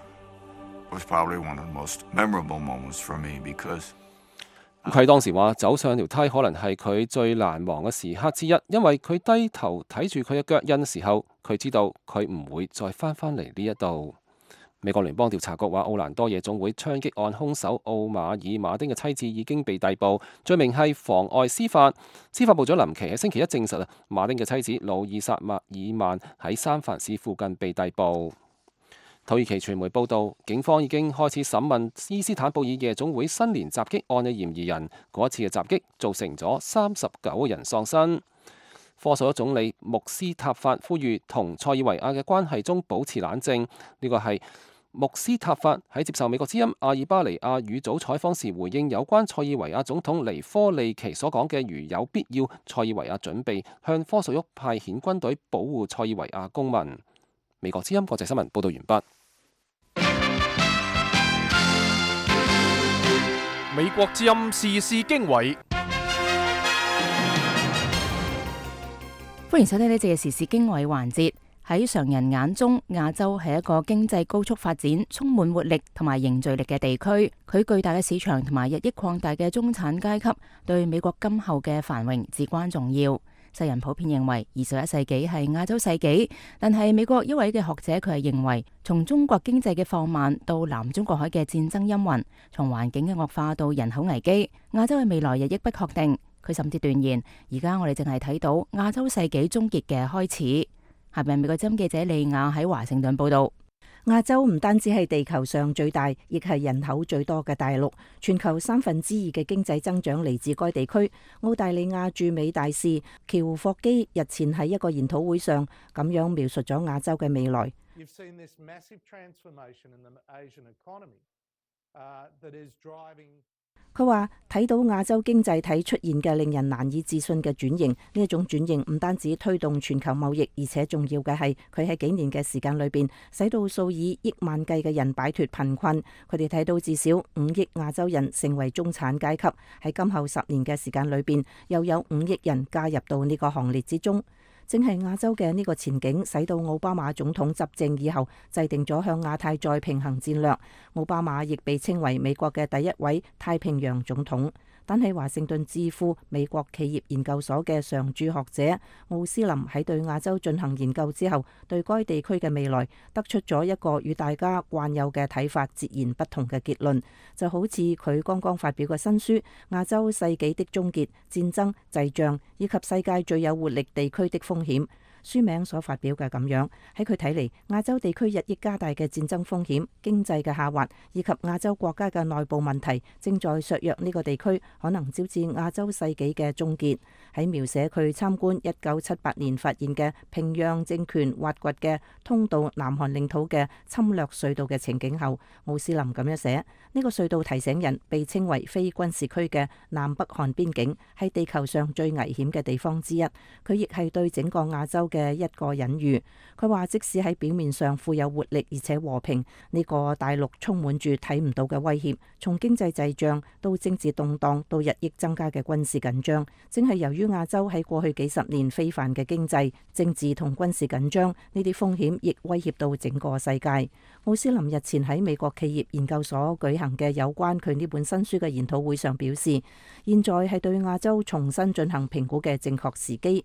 Speaker 11: was probably one of the most memorable moments for me because
Speaker 4: 佢當時話，走上條梯可能係佢最難忘嘅時刻之一，因為佢低頭睇住佢嘅腳印嘅時候，佢知道佢唔會再返嚟呢一度。 美國聯邦調查局話，奧蘭多夜總會槍擊案兇手奧馬爾馬丁嘅妻子已經被逮捕，罪名係妨礙司法。司法部長林奇喺星期一證實馬丁嘅妻子努爾薩麥爾曼喺三藩市附近被逮捕。土耳其傳媒報道，警方已經開始審問伊斯坦布爾夜總會新年襲擊案嘅嫌疑人。嗰一次嘅襲擊造成咗39個人喪生。科索沃總理穆斯塔法呼籲同塞爾維亞嘅關係中保持冷靜。呢個係穆斯塔法喺接受美國之音阿爾巴尼亞語組採訪時回應有關塞爾維亞總統尼科利奇所講嘅，如有必要，塞爾維亞準備向科索沃派遣軍隊保護塞爾維亞公民。美國之音國際新聞報道完畢。
Speaker 1: 美國之音時事經緯，
Speaker 2: 歡迎收聽呢節嘅時事經緯環節。喺常人眼中，亞洲係一個經濟高速發展、充滿活力同埋凝聚力嘅地區。佢巨大嘅市場同埋日益擴大嘅中產階級，對美國今後嘅繁榮至關重要。世人普遍認為21世紀係亞洲世紀，但係美國一位嘅學者佢係認為，從中國經濟嘅放慢到南中國海嘅戰爭陰雲，從環境嘅惡化到人口危機，亞洲嘅未來日益不確定。佢甚至斷言，而家我哋淨係睇到亞洲世紀終結嘅開始。下面美國之音記者利亞喺華盛頓報道。
Speaker 10: 亞洲唔單止係地球上最大，亦係人口最多嘅大陸。全球2/3嘅經濟增長嚟自該地區。澳大利亞駐美大使喬霍基日前喺一個研討會上咁樣描述咗亞洲嘅未來。佢話睇到亞洲經濟體出現嘅令人難以置信嘅轉型，呢一種轉型唔單止推動全球貿易，而且重要嘅係佢喺幾年嘅時間裏邊，使到數以億萬計嘅人擺脫貧困。佢哋睇到至少5億亞洲人成為中產階級，喺今後10年嘅時間裏邊，又有5億人加入到呢個行列之中。正係亞洲嘅呢個前景，使到奧巴馬總統執政以後，制定咗向亞太再平衡戰略。奧巴馬亦被稱為美國嘅第一位太平洋總統。但係華盛頓智庫美國企業研究所嘅常駐學者奧斯林喺對亞洲進行研究之後，對該地區嘅未來得出咗一個與大家慣有嘅睇法截然不同嘅結論，就好似佢剛剛發表嘅新書《亞洲世紀的終結：戰爭、滯脹以及世界最有活力地區的風險》書名所發表嘅咁樣。喺佢睇嚟，亞洲地區日益加大嘅戰爭風險、經濟嘅下滑以及亞洲國家嘅內部問題，正在削弱呢個地區可能招致亞洲世紀嘅終結。喺描寫佢參觀1978年發現嘅平壤政權挖掘嘅通到南韓領土嘅侵略隧道嘅情景後，奧斯林咁樣寫：呢個隧道提醒人，被稱為非軍事區嘅南北韓邊境係地球上最危險嘅地方之一。佢亦係對整個亞洲嘅一個隱喻。佢話即使喺表面上富有活力而且和平，呢個大陸充滿住睇唔到嘅威脅，從經濟滯脹到政治動盪到日益增加嘅軍事緊張，正係由於亞洲喺過去幾十年非凡嘅經濟、政治同軍事緊張，呢啲風險亦威脅到整個世界。奧斯林日前喺美國企業研究所舉行嘅有關佢呢本新書嘅研討會上表示，現在係對亞洲重新進行評估嘅正確時機。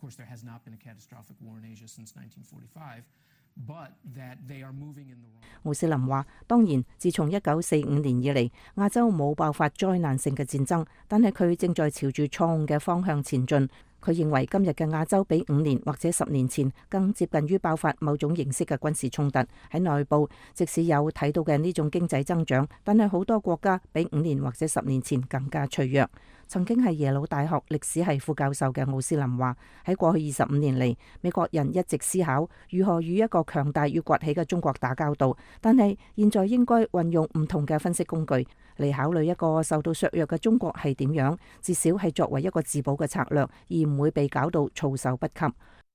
Speaker 10: 奧斯林話：當然，自從1945年以嚟，亞洲冇爆發災難性嘅戰爭，但係佢正在朝住錯誤嘅方向前進。佢認為今日嘅亞洲比5年或者10年前更接近於爆發某種形式嘅軍事衝突。喺內部，即使有睇到嘅呢種經濟增長，但係好多國家比5年或者10年前更加脆弱。曾經係耶魯大學歷史系副教授嘅奧斯林話：喺過去25年嚟，美國人一直思考如何與一個強大與崛起嘅中國打交道，但係現在應該運用唔同嘅分析工具嚟考慮一個受到削弱嘅中國係點樣，至少係作為一個自保嘅策略，而唔會被搞到措手不及。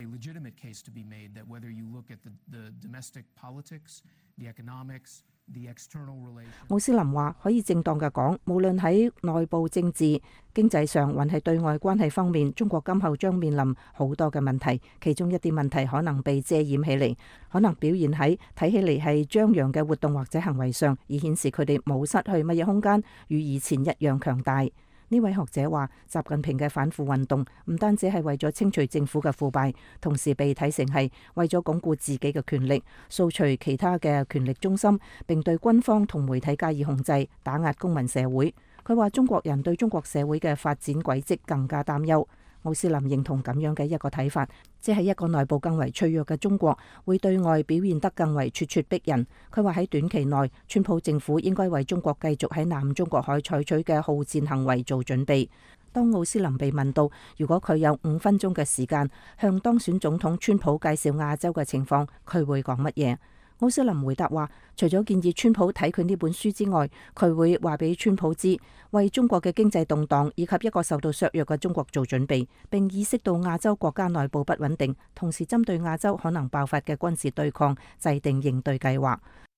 Speaker 10: 奧斯林話：可以正當嘅講，無論喺內部政治、經濟上，還係對外關係方面，中國今後將面臨好多嘅問題。其中一啲問題可能被遮掩起嚟，可能表現喺睇起嚟係張揚嘅活動或者行為上，以顯示佢哋冇失去乜嘢空間，與以前一樣強大。呢呢位學者話，習近平嘅反腐運動唔單止係為咗清除政府嘅腐敗，同時被睇成係為咗鞏固自己嘅權力，掃除其他嘅權力中心，並對軍方同媒體加以控制，打壓公民社會。佢話中國人對中國社會嘅發展軌跡更加擔憂。奧斯林認同咁樣嘅一個睇法，即係一個內部更為脆弱嘅中國會對外表現得更為咄咄逼人。佢話喺短期內，川普政府應該為中國繼續喺南中國海採取嘅好戰行為做準備。當奧斯林被問到如果佢有5分鐘嘅時間向當選總統川普介紹亞洲嘅情況，佢會講乜嘢？奧斯林回答話，除咗建議川普睇佢呢本書之外，佢會話俾川普知，為中國嘅經濟動盪以及一個受到削弱嘅中國做準備，並意識到亞洲國家內部不穩定，同時針對亞洲可能爆發嘅軍事對抗，制定應對計劃。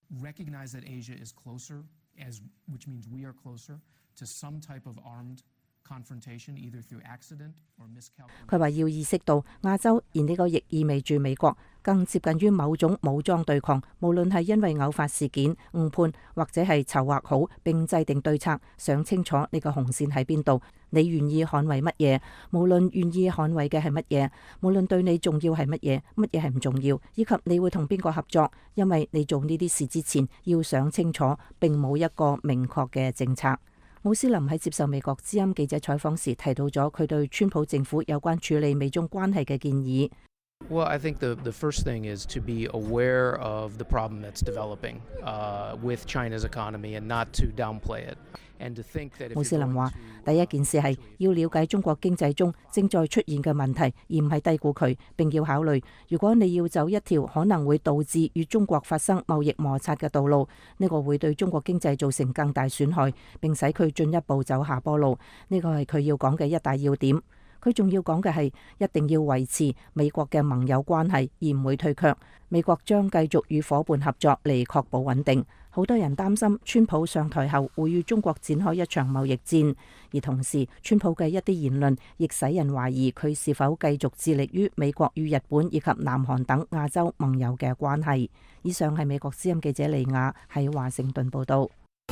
Speaker 10: 佢話要意識到亞洲，而呢個亦意味住美國更接近於某種武裝對抗，無論係因為偶發事件、誤判，或者係籌劃好並制定對策，想清楚呢個紅線喺邊度，你願意捍衛乜嘢？無論願意捍衛嘅係乜嘢，無論對你重要係乜嘢，乜嘢係唔重要，以及你會同邊個合作，因為你做呢啲事之前要想清楚，並冇一個明確嘅政策。奧斯林喺接受美國之音記者採訪時提到咗佢對川普政府有關處理美中關係嘅建議。
Speaker 12: Well, I think the first thing is to be aware of the problem that's developing with China's economy and not to downplay it.
Speaker 10: 奧斯林話：第一件事係要了解中國經濟中正在出現嘅問題，而唔係低估佢。並要考慮，如果你要走一條可能會導致與中國發生貿易摩擦嘅道路，呢個會對中國經濟造成更大損害，並使佢進一步走下坡路。呢個係佢要講嘅一大要點。佢仲要講嘅係一定要維持美國嘅盟友關係，而唔會退卻。美國將繼續與夥伴合作嚟確保穩定。好多人擔心川普上台後會與中國展開一場貿易戰，而同時川普嘅一啲言論亦使人懷疑佢是否繼續致力於美國與日本以及南韓等亞洲盟友嘅關係。以上係美國之音記者李雅喺華盛頓報道。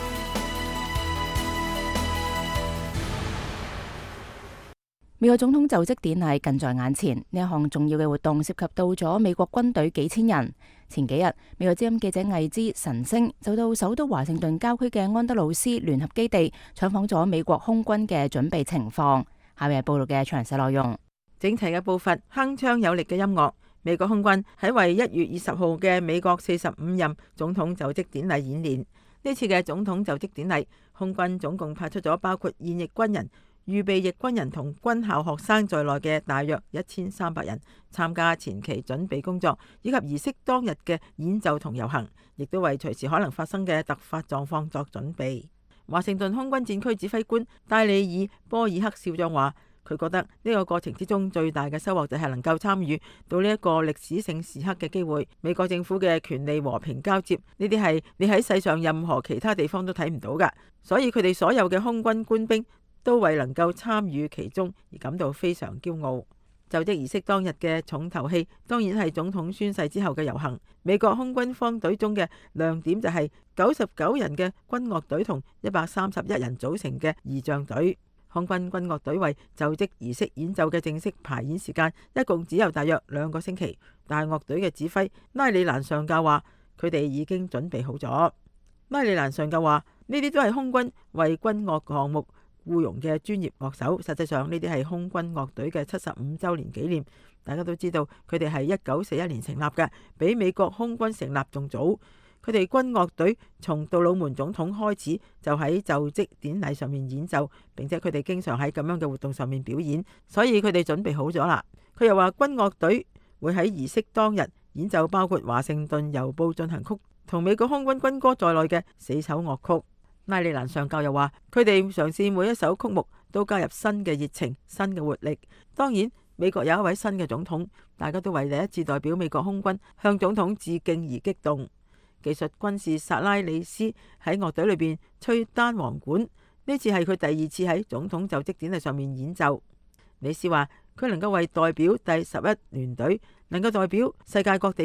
Speaker 2: 美國總統就職典禮近在眼前，呢一項重要嘅活動涉及到咗美國軍隊幾千人。前幾日，美國之音記者魏之晨星就到首都華盛頓郊區嘅安德魯斯聯合基地採訪咗美國空軍嘅準備情況。下面係報道嘅詳細內容。
Speaker 7: 整齊嘅步伐，鏗鏘有力嘅音樂。美國空軍喺為1月20號嘅美國45任總統就職典禮演練。呢次嘅總統就職典禮，空軍總共派出咗包括現役軍人、預備役軍人同軍校學生在內嘅大約1300人參加前期準備工作，以及儀式當日嘅演奏同遊行，亦都為隨時可能發生嘅突發狀況作準備。華盛頓空軍戰區指揮官戴里爾波爾克少將話，佢覺得呢個過程之中最大嘅收穫就係能夠參與到呢一個歷史性時刻嘅機會。美國政府嘅權力和平交接，呢啲係你喺世上任何其他地方都睇唔到㗎，所以佢哋所有嘅空軍官兵都為能夠參與其中而感到非常驕傲。就職儀式當日嘅重頭戲，當然係總統宣誓之後嘅遊行。美國空軍方隊中嘅亮點就係99人嘅軍樂隊同131人組成嘅儀仗隊。空軍軍樂隊為就職儀式演奏嘅正式排演時間一共只有大約2個星期。大樂隊嘅指揮拉里蘭上校話，佢哋已經準備好咗。拉里蘭上校話，呢啲都係空軍為軍樂項目僱傭嘅專業樂手，實際上呢啲係空軍樂隊嘅75週年紀念。大家都知道佢哋係1941年成立嘅，比美國空軍成立仲早。佢哋軍樂隊從杜魯門總統開始就喺就職典禮上面演奏，並且佢哋經常喺咁樣嘅活動上面表演，所以佢哋準備好咗啦。佢又話軍樂隊會喺儀式當日演奏包括華盛頓郵報進行曲同美國空軍軍歌在內嘅4首樂曲。拉里蘭上校又話，佢哋嘗試每一首曲目都加入新嘅熱情、新嘅活力。當然，美國有一位新嘅總統，大家都為第一次代表美國空軍向總統致敬而激動。技術軍事薩拉里斯喺樂隊裏邊吹單簧管，呢次係佢第2次喺總統就職典禮上面演奏。里斯話，佢能夠為代表第11聯隊，能夠代表世界各地嘅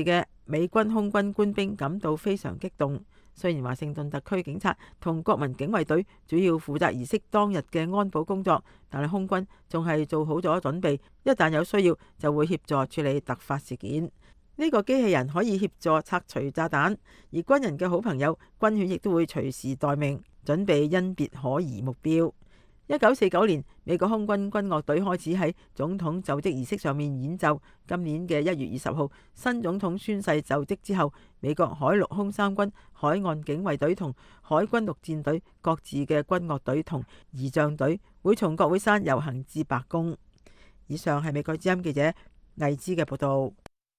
Speaker 7: 美軍空軍官兵感到非常激動。雖然華盛頓特區警察同國民警衛隊主要負責儀式當日嘅安保工作，但係空軍仲係做好咗準備，一旦有需要就會協助處理突發事件。呢個機器人可以協助拆除炸彈，而軍人嘅好朋友軍犬亦都會隨時待命，準備甄別可疑目標。1949年，美國空軍軍樂隊開始喺總統就職儀式上面演奏。今年嘅1月20號，新總統宣誓就職之後，美國海陸空三軍、海岸警衛隊同海軍陸戰隊各自嘅軍樂隊同儀仗隊會從國會山遊行至白宮。以上係美國之音記者魏之嘅報道。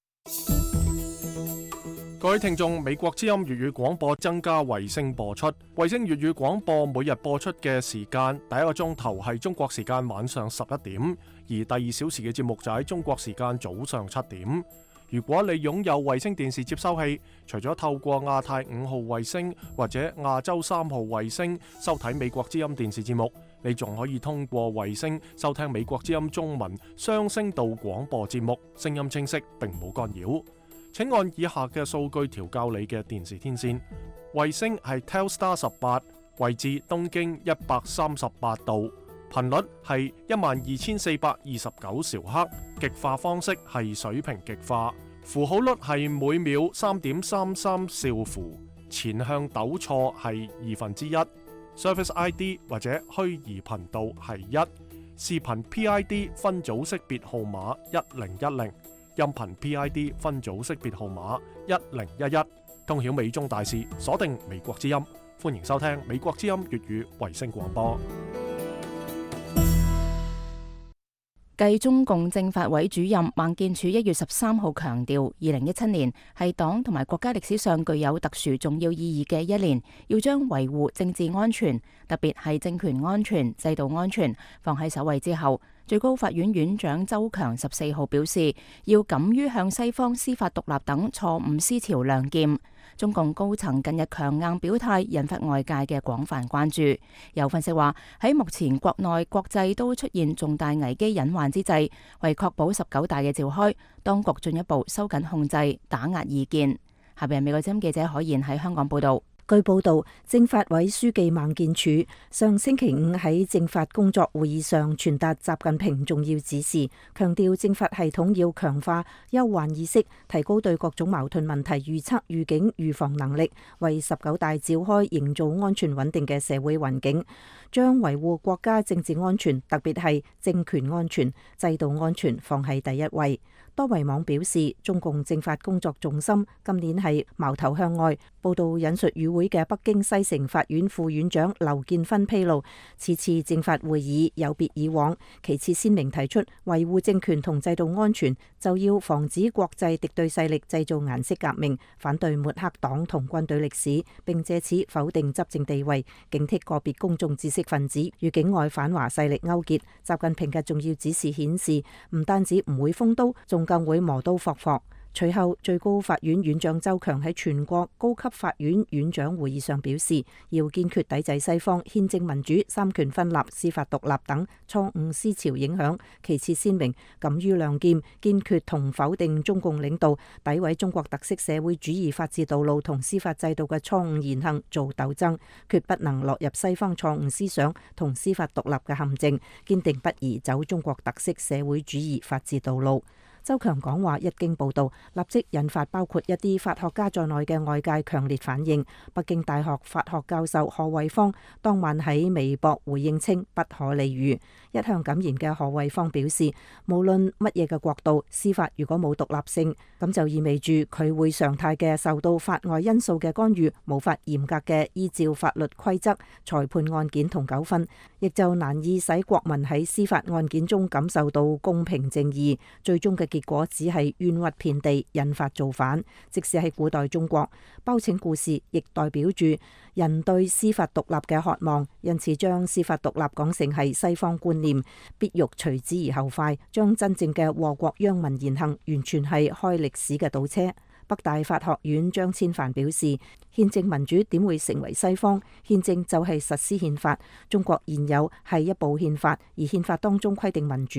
Speaker 1: 各位聽眾，美國之音粵語廣播增加衛星播出。衛星粵語廣播每日播出嘅時間，第一個鐘頭係中國時間晚上11點，而第2小時嘅節目就喺中國時間早上7點。如果你擁有衛星電視接收器，除咗透過亞太5號衛星或者亞洲3號衛星收睇美國之音電視節目，你仲可以通過衛星收聽美國之音中文雙聲道廣播節目，聲音清晰並冇干擾。請按以下嘅數據調校你嘅電視天線。衛星係 Telstar 18，位置東經138度，頻率係12429兆赫，極化方式係水平極化，符號率係每秒3.33兆符，前向抖錯係1/2，Service ID 或者虛擬頻道係1，視頻 PID 分組識別號碼1010。音頻 PID 分組識別號碼1011，通曉美中大事，鎖定美國之音，歡迎收聽美國之音粵語衛星廣播。
Speaker 2: 繼中共政法委主任孟建柱1月13號強調，2017年係黨同埋國家歷史上具有特殊重要意義嘅一年，要將維護政治安全，特別係政權安全、制度安全放喺首位之後，最高法院院長周強14號表示，要敢於向西方司法獨立等錯誤思潮亮劍。中共高層近日強硬表態，引發外界嘅廣泛關注。有分析話，喺目前國內國際都出現重大危機隱患之際，為確保19大嘅召開，當局進一步收緊控制，打壓異見。下邊美國之音記者可言喺香港報道。
Speaker 10: 據報道，政法委書記孟建柱上星期五喺政法工作會議上傳達習近平重要指示，強調政法系統要強化憂患意識，提高對各種矛盾問題預測、預警、預防能力，為19大召開營造安全穩定嘅社會環境，將維護國家政治安全，特別係政權安全、制度安全放喺第一位。多維網表示，中共政法工作重心今年係矛頭向外。報道引述與會嘅北京西城法院副院長劉建勳披露，此次政法會議有別以往，其次鮮明提出維護政權同制度安全，就要防止國際敵對勢力製造顏色革命，反對抹黑黨同軍隊歷史，並借此否定執政地位，警惕個別公眾知識分子與境外反華勢力勾結。習近平嘅重要指示顯示，唔單止唔會封刀，仲更會磨刀霍霍。隨後，最高法院院長周強喺全國高級法院院長會議上表示，要堅決抵制西方憲政民主、三權分立、司法獨立等錯誤思潮影響。其次鮮明，敢於亮劍，堅決同否定中共領導詆毀中國特色社會主義法治道路同司法制度嘅錯誤言行做鬥爭，決不能落入西方錯誤思想同司法獨立嘅陷阱，堅定不移走中國特色社會主義法治道路。周強講話一經報道，立即引發包括一啲法學家在內嘅外界強烈反應。北京大學法學教授何惠芳當晚喺微博回應稱不可理喻。一向敢言嘅何惠芳表示，無論乜嘢嘅國度，司法如果冇獨立性，咁就意味住佢會常態嘅受到法外因素嘅干預，無法嚴格嘅依照法律規則裁判案件同糾紛，亦就難以使國民喺司法案件中感受到公平正義，最終嘅結果只係冤屈遍地，引發造反。即使喺古代中國，包拯故事亦代表住人對司法獨立嘅渴望，因此將司法獨立講成係西方觀念，必欲隨之而後快，將真正嘅禍國殃民言行完全係開歷史嘅倒車。北大法學院張千帆表示，憲政民主點會成為西方？憲政就係實施憲法，中國現有係一部憲法，而憲法當中規定民主。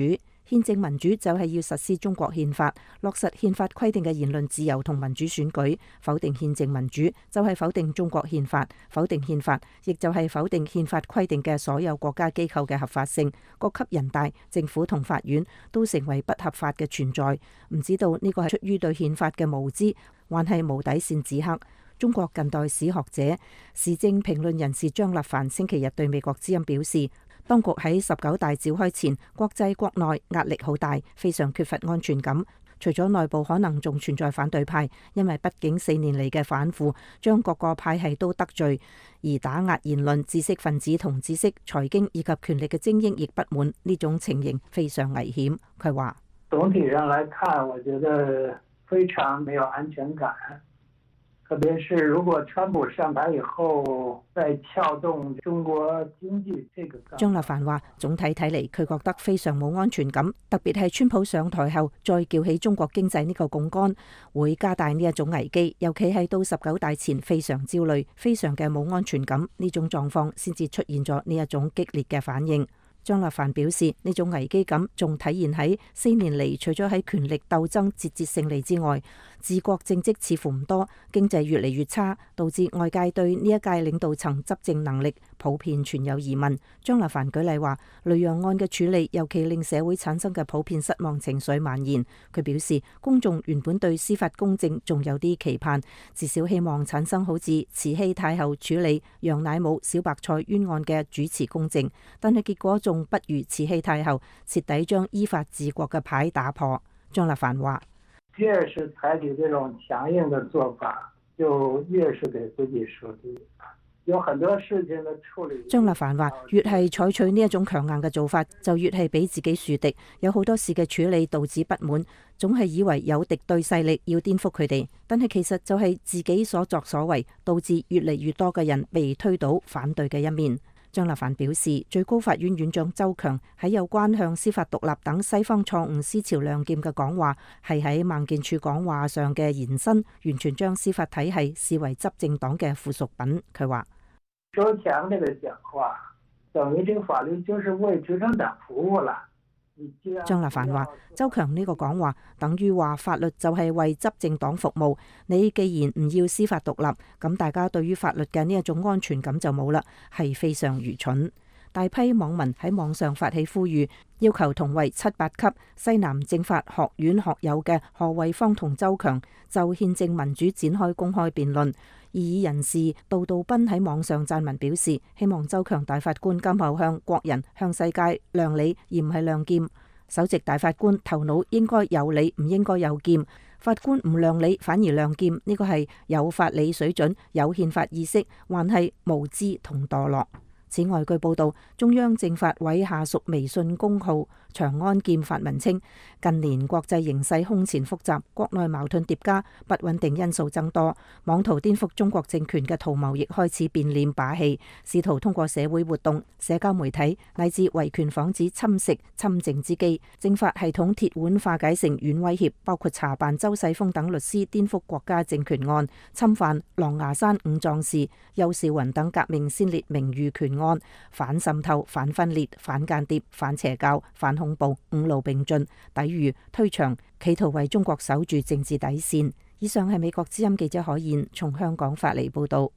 Speaker 10: 憲政民主就係要實施中國憲法，落實憲法規定嘅言論自由同民主選舉。否定憲政民主就係否定中國憲法，否定憲法亦就係否定憲法規定嘅所有國家機構嘅合法性。各級人大、政府同法院都成為不合法嘅存在。唔知道呢個係出於對憲法嘅無知，還係無底線指黑。中國近代史學者、時政評論人士張立凡星期日對美國之音表示，當局喺19大召開前，國際國內壓力好大，非常缺乏安全感。除咗內部可能仲存在反對派，因為畢竟4年嚟嘅反腐將各個派系都得罪，而打壓言論、知識分子同知識、財經以及權力嘅精英亦不滿，呢種情形非常危險。佢話：
Speaker 13: 總體上來看，我覺得非常沒有安全感。特別是如果川普上台以後再撬動中國經濟，這個
Speaker 10: 張立凡話：總體睇嚟，佢覺得非常冇安全感，特別係川普上台後再撬起中國經濟呢個槓桿，會加大呢一種危機。尤其係到19大前，非常焦慮，非常嘅冇安全感，呢種狀況先至出現咗呢一種激烈嘅反應。張立凡表示，呢種危機感仲體現喺4年嚟，除咗喺權力鬥爭節節勝利之外，治國政績似乎唔多，經濟越嚟越差，導致外界對呢一屆領導層執政能力普遍存有疑問。張立凡舉例話，雷洋案嘅處理尤其令社會產生嘅普遍失望情緒蔓延。佢表示，公眾原本對司法公正仲有啲期盼，至少希望產生好似慈禧太后處理楊乃武小白菜冤案嘅主持公正，但係結果仲不如慈禧太后徹底將依法治國嘅牌打破。張立凡話：
Speaker 13: 越是採取這種強硬的做法，就越是給自己樹敵。有很多事情的處理。
Speaker 10: 張立凡話：越係採取呢一種強硬嘅做法，就越係俾自己樹敵。有好多事嘅處理導致不滿，總係以為有敵對勢力要顛覆佢哋，但係其實就係自己所作所為，導致越嚟越多嘅人被推倒反對嘅一面。張立凡表示，最高法院院長周強喺有關向司法獨立等西方錯誤思潮亮劍嘅講話，係喺孟建柱講話上嘅延伸，完全將司法體系視為執政黨嘅附屬品。佢話：
Speaker 13: 周強呢個講話，等於這個法律就是為執政黨服務啦。
Speaker 10: 張立凡話：周強呢個講話等於話法律就係為執政黨服務，你既然唔要司法獨立，咁大家對於法律嘅呢一種安全感就冇啦，係非常愚蠢。大批網民喺網上發起呼籲，要求同為7、8級西南政法學院學友嘅何惠芳同周強就憲政民主展開公開辯論。異議人士杜道斌喺網上撰文表示，希望周強大法官今後向國人、向世界亮理，而唔係亮劍。首席大法官頭腦應該有理，唔應該有劍。法官唔亮理反而亮劍，呢個係有法理水準、有憲法意識，還係無知同墮落。此外，據報道，中央政法委下屬微信公號長安劍發文稱，近年國際形勢空前複雜，國內矛盾疊加，不穩定因素增多，妄圖顛覆中國政權嘅圖謀亦開始變臉把戲，試圖通過社會活動、社交媒體乃至維權防止侵蝕侵政之機，政法系統鐵腕化解成軟威脅，包括查辦周世峰等律師顛覆國家政權案、侵犯狼牙山五壯士、邱少雲等革命先烈名譽權案、反滲透、反分裂、反間諜、反邪教、反恐怖，五路並進，抵禦推牆，企圖為中國守住政治底線。以上係美國之音記者海燕從香港發嚟報道。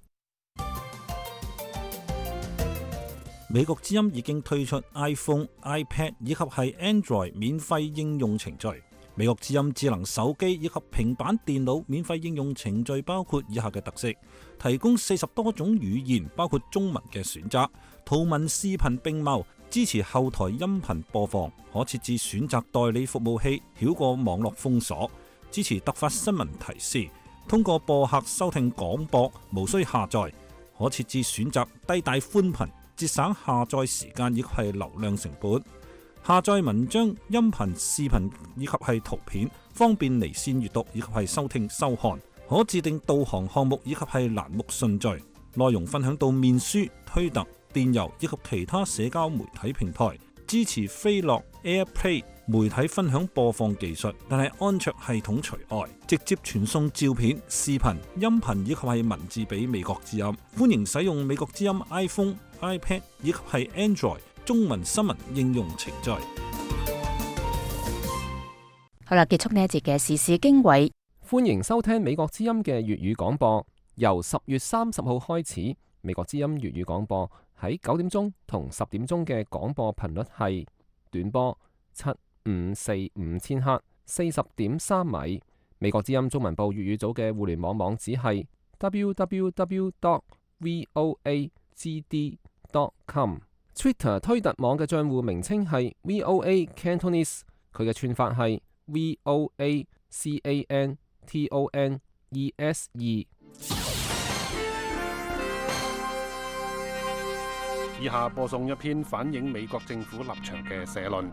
Speaker 8: 美國之音已經推出 iPhone、iPad 以及係 Android 免費應用程序。美國之音智能手機以及平板電腦免費應用程序包括以下嘅特色：提供40多種語言，包括中文嘅選擇，圖文視頻並茂，支持後台音頻播放，可設置選擇代理服務器，繞過網絡封鎖，支持突發新聞提示，通過播客收聽廣播，無需下載，可設置選擇低帶寬頻，節省下載時間以及係流量成本。下載文章、音頻、視頻以及係圖片，方便離線閱讀以及係收聽收看。可自定導航項目以及係欄目順序。內容分享到面書、推特、電郵以及其他社交媒體平台。支持飛樂 AirPlay 媒體分享播放技術，但係安卓系統除外。直接傳送照片、視頻、音頻以及係文字俾美國之音。歡迎使用美國之音 iPhone、iPad 以及係 Android 中文新聞應用程序。
Speaker 2: 好啦，結束呢一節嘅時事經緯。
Speaker 4: 歡迎收聽美國之音嘅粵語廣播。由10月30號開始，美國之音粵語廣播喺9點鐘同10點鐘嘅廣播頻率係短波7545千赫40.3米。美國之音中文部粵語組嘅互聯網網址係 www.voagd.com。Twitter 推特網嘅賬戶名稱係 VOA Cantonese， 佢嘅串法係 VOACANTONESE。
Speaker 1: 以下播送一篇反映美國政府立場嘅社論。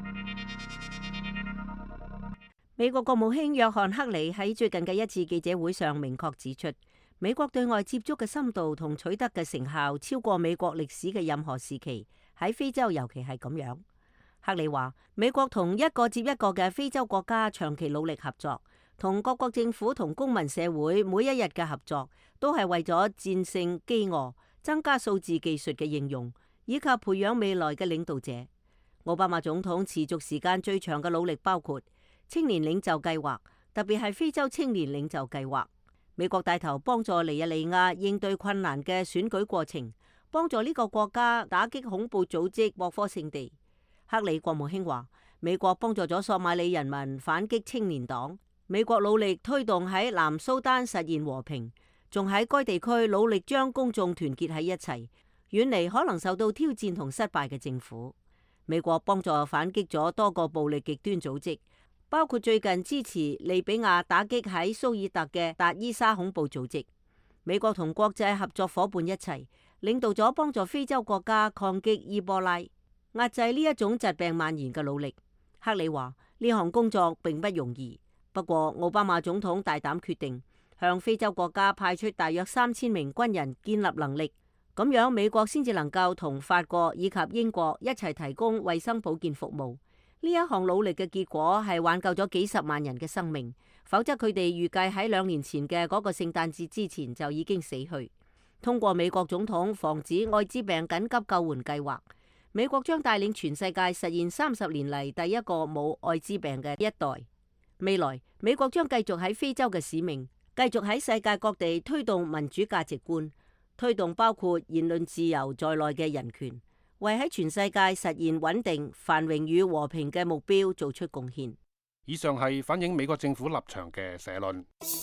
Speaker 14: 美國國務卿約翰克里喺最近嘅一次記者會上明確指出，美國對外接觸嘅深度同取得嘅成效超過美國歷史嘅任何時期，喺非洲尤其係咁樣。克里話，美國同一個接一個嘅非洲國家長期努力合作，同各國政府同公民社會每一日嘅合作，都係為咗戰勝飢餓、增加數字技術嘅應用，以及培養未來嘅領導者。奧巴馬總統持續時間最長嘅努力包括青年領袖計劃，特別係非洲青年領袖計劃。美國帶頭幫助尼日利亞應對困難嘅選舉過程，幫助呢個國家打擊恐怖組織博科聖地。克里國務卿話，美國幫助咗索馬里人民反擊青年黨，美國努力推動喺南蘇丹實現和平，仲喺該地區努力將公眾團結喺一齊，遠離可能受到挑戰同失敗嘅政府。美國幫助反擊咗多個暴力極端組織，包括最近支持利比亞打擊喺蘇爾特嘅達伊沙恐怖組織。美國同國際合作伙伴一齊領導咗幫助非洲國家抗擊伊波拉、壓制呢一種疾病蔓延嘅努力。克里話，呢項工作並不容易，不過奧巴馬總統大膽決定向非洲國家派出大約3000名軍人建立能力，咁樣美國先至能夠同法國以及英國一齊提供衛生保健服務。呢一項努力嘅結果係挽救咗幾十萬人嘅生命，否則佢哋預計喺2年前嘅嗰個聖誕節之前就已經死去。通過美國總統防止艾滋病緊急救援計劃，美國將帶領全世界實現30年嚟第一個冇艾滋病嘅一代。未來美國將繼續喺非洲嘅使命，繼續喺世界各地推動民主價值觀，推動包括言論自由在內嘅人權，為喺全世界實現穩定、繁榮與和平嘅目標做出貢獻。
Speaker 1: 以上係反映美國政府立場嘅社論。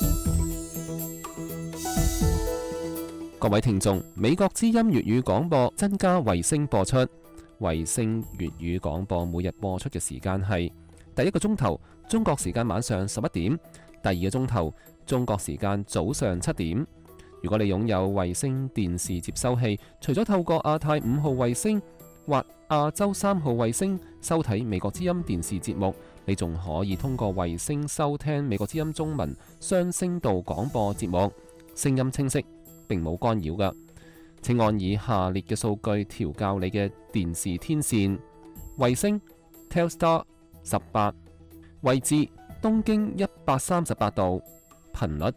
Speaker 4: 各位聽眾，美國之音粵語廣播增加衛星播出。衛星粵語廣播每日播出嘅時間係第一個鐘頭中國時間晚上11點，第二個鐘頭中國時間早上7點。如果你擁有衛星電視接收器，除咗透過亞太5號衛星或亞洲3號衛星收睇美國之音電視節目，你仲可以通過衛星收聽美國之音中文雙聲道廣播節目，聲音清晰，並冇干擾㗎。請按以下列嘅數據調校你嘅電視天線：衛星 Telstar 18，位置東經138度，頻率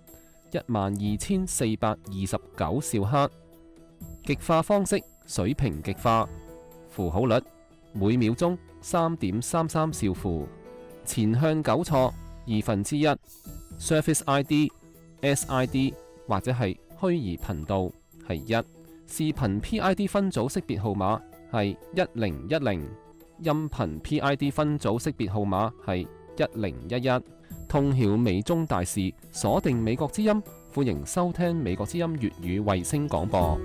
Speaker 4: 12429兆赫，極化方式水平極化，符號率每秒鐘3.33兆符，前向糾錯1/2， Surface ID SID 或者係虛擬頻道係1，視頻 PID 分組識別號碼係1010，音頻 PID 分組識別號碼係1011。通曉美中大事，鎖定美國之音，歡迎收聽美國之音粵語衛星廣播。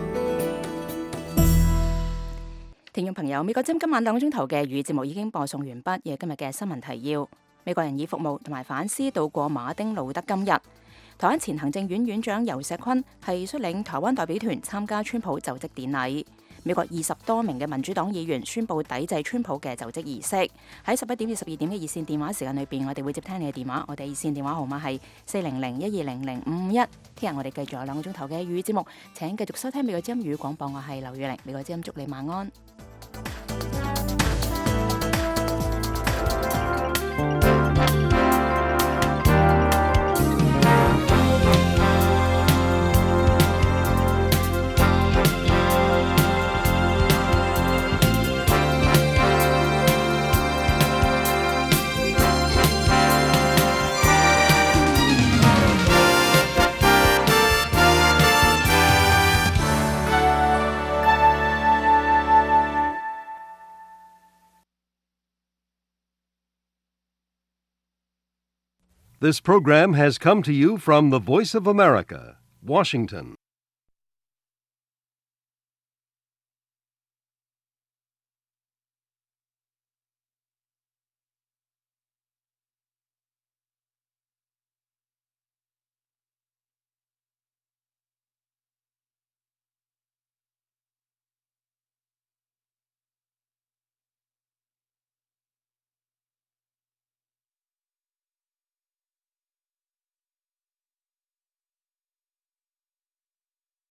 Speaker 2: 聽眾朋友，美國之音今晚2個鐘頭嘅粵語節目已經播送完畢。今日嘅新聞提要：美國人以服務同埋反思度過馬丁路德金日。台灣前行政院院長游錫堃係率領台灣代表團參加川普就職典禮。美國20多名嘅民主黨議員宣布抵制川普嘅就職儀式。喺11點至12點嘅熱線電話時間裏邊，我哋會接聽你嘅電話。我哋熱線電話號碼係400-1200-551。聽日我哋繼續有2個鐘頭嘅粵語節目，請繼續收聽美國之音粵語廣播。我係劉雨玲，美國之音祝你晚安。
Speaker 15: This program has come to you from the Voice of America, Washington.